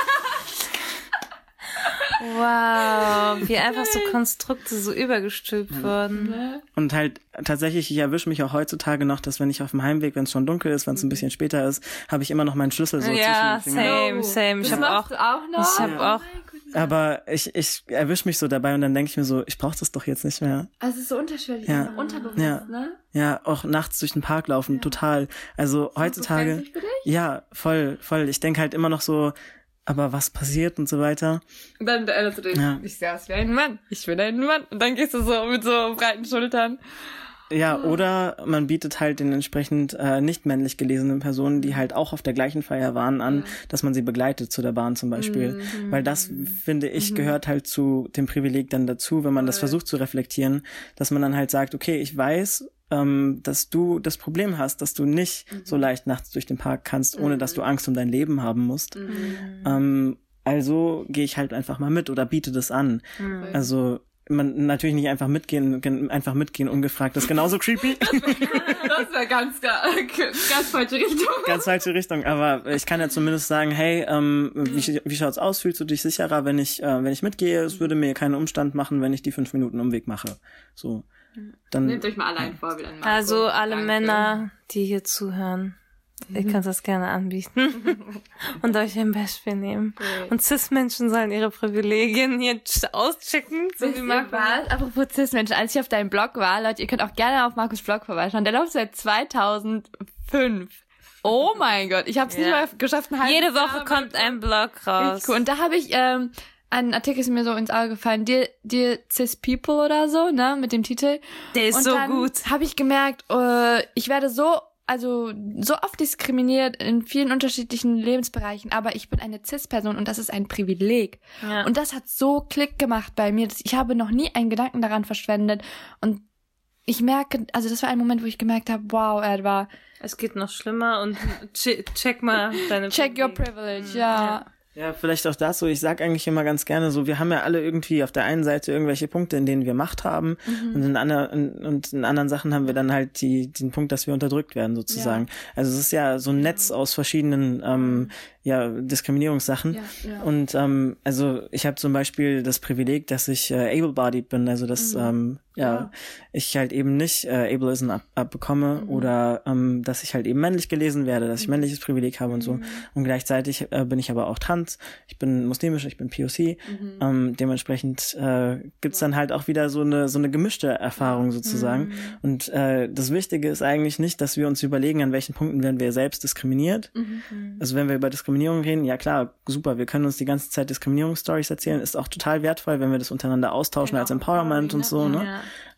Wow, wie einfach so Konstrukte so übergestülpt ja. wurden. Und halt tatsächlich, ich erwische mich auch heutzutage noch, dass wenn ich auf dem Heimweg, wenn es schon dunkel ist, wenn es ein bisschen später ist, habe ich immer noch meinen Schlüssel so ja, zwischen den Fingern. same, same. Ich habe auch, auch noch. Ich habe ja. auch. Aber ich ich erwische mich so dabei und dann denke ich mir so, ich brauche das doch jetzt nicht mehr. Also es ist so unterschwellig, ja. unterbewusst, ja. ne? Ja, auch nachts durch den Park laufen, ja. total. Also ist heutzutage, für dich? ja, voll, voll. Ich denke halt immer noch so, aber was passiert und so weiter. Und dann erinnerst du dich, ja. ich sehe aus wie ein Mann, ich bin ein Mann. Und dann gehst du so mit so breiten Schultern. Ja, oder man bietet halt den entsprechend äh, nicht männlich gelesenen Personen, die halt auch auf der gleichen Feier waren, an, ja. dass man sie begleitet zu der Bahn zum Beispiel. Mhm. Weil das, finde ich, mhm. gehört halt zu dem Privileg dann dazu, wenn man Voll. das versucht zu reflektieren, dass man dann halt sagt, okay, ich weiß, ähm, dass du das Problem hast, dass du nicht mhm. so leicht nachts durch den Park kannst, ohne mhm. dass du Angst um dein Leben haben musst. Mhm. Ähm, also gehe ich halt einfach mal mit oder biete das an. Mhm. Also man natürlich nicht einfach mitgehen, einfach mitgehen ungefragt. Das ist genauso creepy. Das wäre ganz, ganz falsche Richtung. Ganz falsche Richtung. Aber ich kann ja zumindest sagen, hey, ähm, wie, wie schaut's aus? Fühlst du dich sicherer, wenn ich, äh, wenn ich mitgehe? Es würde mir keinen Umstand machen, wenn ich die fünf Minuten Umweg mache. So. Dann. Nehmt euch mal allein ja. vor, wie dann Also alle Danke. Männer, die hier zuhören. Ihr könnt das gerne anbieten und euch ein Beispiel nehmen. Okay. Und Cis-Menschen sollen ihre Privilegien hier auschecken. So wie Markus. Apropos Cis-Menschen, als ich auf deinem Blog war, Leute, ihr könnt auch gerne auf Markus' Blog vorbeischauen. Der läuft seit zweitausendfünf. Oh mein Gott, ich habe es ja. nicht mal geschafft. Ein Jede Woche kommt ein Blog raus. Cool. Und da habe ich ähm, ein Artikel ist mir so ins Auge gefallen, Dear, Dear Cis People oder so, ne, mit dem Titel. Der ist und so dann gut. Habe ich gemerkt, äh, ich werde so Also so oft diskriminiert in vielen unterschiedlichen Lebensbereichen, aber ich bin eine Cis-Person und das ist ein Privileg. Ja. Und das hat so Klick gemacht bei mir. Ich habe noch nie einen Gedanken daran verschwendet und ich merke, also das war ein Moment, wo ich gemerkt habe, wow, er war... Es geht noch schlimmer und check mal deine... Check your privilege, ja. ja. Ja, vielleicht auch das so. Ich sag eigentlich immer ganz gerne so, wir haben ja alle irgendwie auf der einen Seite irgendwelche Punkte, in denen wir Macht haben mhm. und in anderen und in anderen Sachen haben wir dann halt die den Punkt, dass wir unterdrückt werden sozusagen. Ja. Also es ist ja so ein Netz aus verschiedenen ähm, ja Diskriminierungssachen ja, ja. und ähm, also ich habe zum Beispiel das Privileg, dass ich äh, able-bodied bin, also dass mhm. ähm, ja, ja ich halt eben nicht äh, Ableism ab, abbekomme mhm. oder ähm, dass ich halt eben männlich gelesen werde, dass ich männliches Privileg habe und so. Und gleichzeitig äh, bin ich aber auch trans, ich bin muslimisch, ich bin P O C. Mhm. Ähm, dementsprechend äh, gibt's dann halt auch wieder so eine so eine gemischte Erfahrung sozusagen. Mhm. Und äh, das Wichtige ist eigentlich nicht, dass wir uns überlegen, an welchen Punkten werden wir selbst diskriminiert. Mhm. Also wenn wir über Diskriminierung reden, ja klar, super, wir können uns die ganze Zeit Diskriminierungsstories erzählen, ist auch total wertvoll, wenn wir das untereinander austauschen genau. als Empowerment und so, ne? Ja.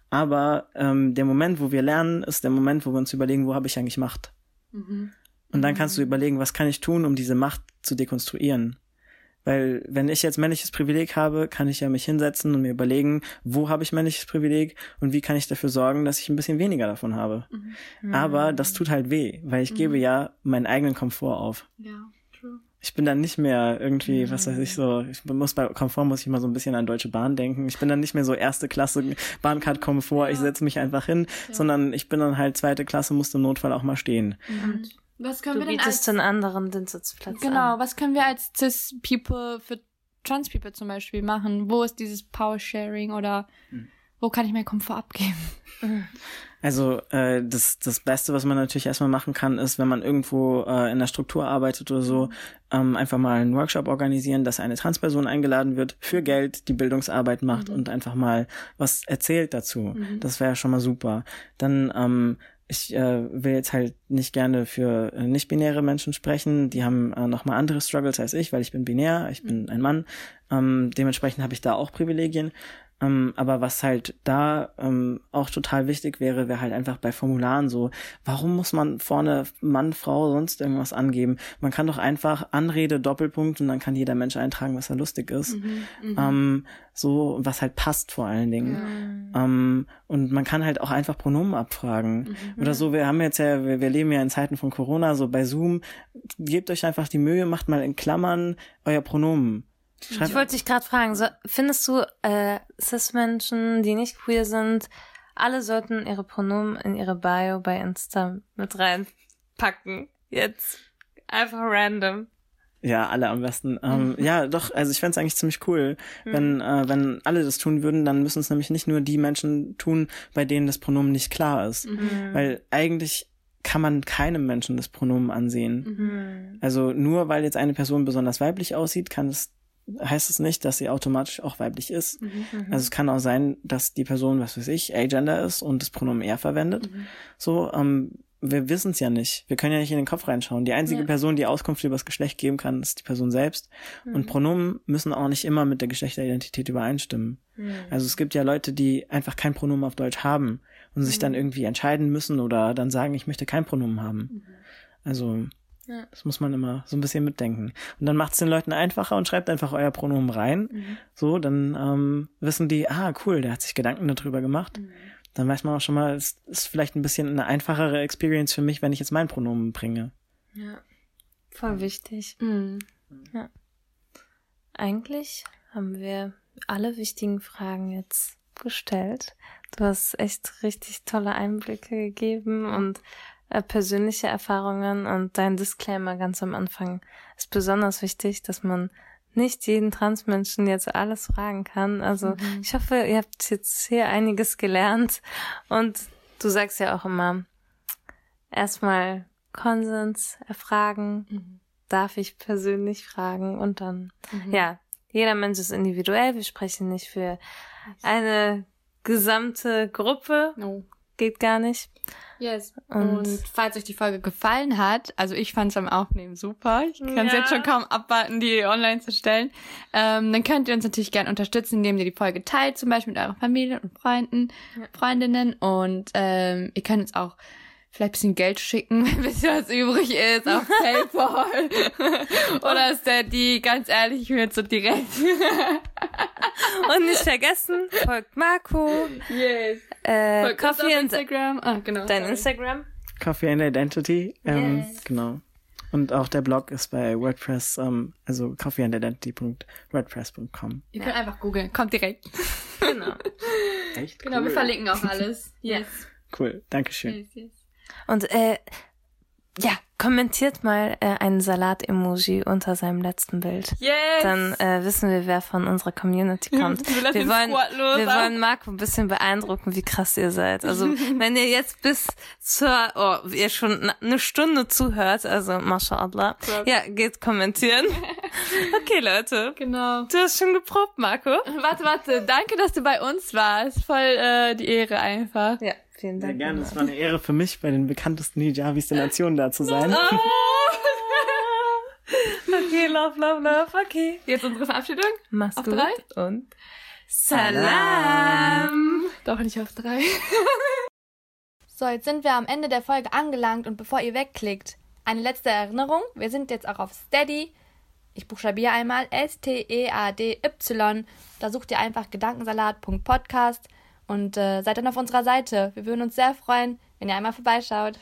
Aber ähm, der Moment, wo wir lernen, ist der Moment, wo wir uns überlegen, wo habe ich eigentlich Macht? Mhm. Und dann kannst du überlegen, was kann ich tun, um diese Macht zu dekonstruieren? Weil wenn ich jetzt männliches Privileg habe, kann ich ja mich hinsetzen und mir überlegen, wo habe ich männliches Privileg und wie kann ich dafür sorgen, dass ich ein bisschen weniger davon habe. Mhm. Aber das tut halt weh, weil ich mhm. gebe ja meinen eigenen Komfort auf. Ja, true. Ich bin dann nicht mehr irgendwie, mhm. was weiß ich so, ich muss bei Komfort muss ich mal so ein bisschen an Deutsche Bahn denken. Ich bin dann nicht mehr so erste Klasse Bahncard Komfort, ja. ich setze mich einfach hin, ja. sondern ich bin dann halt zweite Klasse, muss im Notfall auch mal stehen. Mhm. Was können du wir denn bietest als, den anderen den Sitzplatz Genau, an. Was können wir als Cis-People für Trans-People zum Beispiel machen? Wo ist dieses Power-Sharing oder hm. wo kann ich meinen Komfort abgeben? Also äh, das das Beste, was man natürlich erstmal machen kann, ist, wenn man irgendwo äh, in der Struktur arbeitet oder so, ähm, einfach mal einen Workshop organisieren, dass eine Transperson eingeladen wird, für Geld die Bildungsarbeit macht mhm. und einfach mal was erzählt dazu. Mhm. Das wäre schon mal super. Dann ähm, Ich äh, will jetzt halt nicht gerne für äh, nicht-binäre Menschen sprechen. Die haben äh, nochmal andere Struggles als ich, weil ich bin binär, ich bin ein Mann. Ähm, dementsprechend habe ich da auch Privilegien. Ähm, aber was halt da ähm, auch total wichtig wäre, wäre halt einfach bei Formularen so, warum muss man vorne Mann, Frau, sonst irgendwas angeben? Man kann doch einfach Anrede, Doppelpunkt und dann kann jeder Mensch eintragen, was da lustig ist. Mhm, ähm, so, was halt passt vor allen Dingen. Ja. Ähm, und man kann halt auch einfach Pronomen abfragen. Mhm. Oder so, wir haben jetzt ja, wir, wir leben ja in Zeiten von Corona, so bei Zoom, gebt euch einfach die Mühe, macht mal in Klammern euer Pronomen. Schreib ich wollte dich gerade fragen, so, findest du äh, Cis-Menschen, die nicht queer sind, alle sollten ihre Pronomen in ihre Bio bei Insta mit reinpacken? Jetzt einfach random. Ja, alle am besten. Ähm, mhm. Ja, doch, also ich fänd's eigentlich ziemlich cool, mhm. wenn äh, wenn alle das tun würden, dann müssen es nämlich nicht nur die Menschen tun, bei denen das Pronomen nicht klar ist. Mhm. Weil eigentlich kann man keinem Menschen das Pronomen ansehen. Mhm. Also nur weil jetzt eine Person besonders weiblich aussieht, kann es heißt es nicht, dass sie automatisch auch weiblich ist. Mhm, also es kann auch sein, dass die Person, was weiß ich, agender ist und das Pronomen er verwendet. Mhm. So, ähm, wir wissen es ja nicht. Wir können ja nicht in den Kopf reinschauen. Die einzige ja. Person, die Auskunft über das Geschlecht geben kann, ist die Person selbst. Mhm. Und Pronomen müssen auch nicht immer mit der Geschlechteridentität übereinstimmen. Mhm. Also es gibt ja Leute, die einfach kein Pronomen auf Deutsch haben und sich mhm. dann irgendwie entscheiden müssen oder dann sagen, ich möchte kein Pronomen haben. Mhm. Also ja. Das muss man immer so ein bisschen mitdenken. Und dann macht es den Leuten einfacher und schreibt einfach euer Pronomen rein. Mhm. So, dann ähm, wissen die, ah, cool, der hat sich Gedanken darüber gemacht. Mhm. Dann weiß man auch schon mal, es ist vielleicht ein bisschen eine einfachere Experience für mich, wenn ich jetzt mein Pronomen bringe. Ja, voll wichtig. Mhm. Ja. Eigentlich haben wir alle wichtigen Fragen jetzt gestellt. Du hast echt richtig tolle Einblicke gegeben und persönliche Erfahrungen und dein Disclaimer ganz am Anfang ist besonders wichtig, dass man nicht jeden Transmenschen jetzt alles fragen kann. Also mhm. ich hoffe, ihr habt jetzt hier einiges gelernt und du sagst ja auch immer, erstmal Konsens erfragen, mhm. darf ich persönlich fragen und dann, mhm. ja, jeder Mensch ist individuell, wir sprechen nicht für eine gesamte Gruppe, no. geht gar nicht. Yes. Und, und falls euch die Folge gefallen hat, also ich fand es am Aufnehmen super, ich kann es ja. jetzt schon kaum abwarten, die online zu stellen, ähm, dann könnt ihr uns natürlich gerne unterstützen, indem ihr die Folge teilt, zum Beispiel mit eurer Familie und Freunden, ja. Freundinnen und ähm, ihr könnt uns auch vielleicht ein bisschen Geld schicken, wenn ein bisschen was übrig ist, auf PayPal oder Steady, ganz ehrlich, ich will jetzt so direkt. Und nicht vergessen, folgt Marco. Yes. Äh, folgt Coffee auf Instagram. Ah, genau. Dein sorry. Instagram? Coffee and Identity. Ähm, yes. Genau. Und auch der Blog ist bei WordPress, ähm, also coffee and identity dot wordpress dot com. Ihr könnt ja. einfach googeln, kommt direkt. Genau. Echt? Genau, cool. Wir verlinken auch alles. Yes. Cool, dankeschön. Yes, yes. Und äh, ja, kommentiert mal äh, einen Salat-Emoji unter seinem letzten Bild. Yes! Dann äh, wissen wir, wer von unserer Community kommt. wir wir wollen, wir wollen Marco ein bisschen beeindrucken, wie krass ihr seid. Also wenn ihr jetzt bis zur, oh, ihr schon eine Stunde zuhört, also mashallah, ja, geht kommentieren. Okay, Leute. Genau. Du hast schon geprobt, Marco. Warte, warte. Danke, dass du bei uns warst. Voll äh, die Ehre einfach. Ja. Vielen Dank. Sehr gerne. Es war eine Ehre für mich, bei den bekanntesten Hijabis der Nation da zu sein. Oh. Okay, love, love, love. Okay. Jetzt unsere Verabschiedung. Mach's Auf gut. Drei. Und Salam. Doch nicht auf drei. So, jetzt sind wir am Ende der Folge angelangt und bevor ihr wegklickt, eine letzte Erinnerung. Wir sind jetzt auch auf Steady. Ich buchstabiere einmal S T E A D Y. Da sucht ihr einfach gedankensalat punkt podcast und äh, seid dann auf unserer Seite. Wir würden uns sehr freuen, wenn ihr einmal vorbeischaut.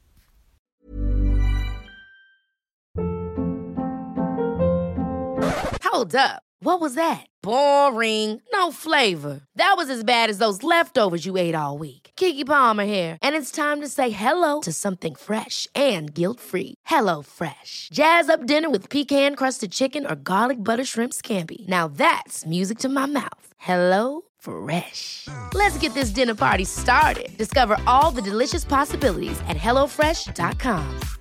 Hold up. What was that? Boring. No flavor. That was as bad as those leftovers you ate all week. Keke Palmer here, and it's time to say hello to something fresh and guilt-free. Hello Fresh. Jazz up dinner with pecan-crusted chicken or garlic butter shrimp scampi. Now that's music to my mouth. Hello Fresh. Let's get this dinner party started. Discover all the delicious possibilities at hello fresh dot com.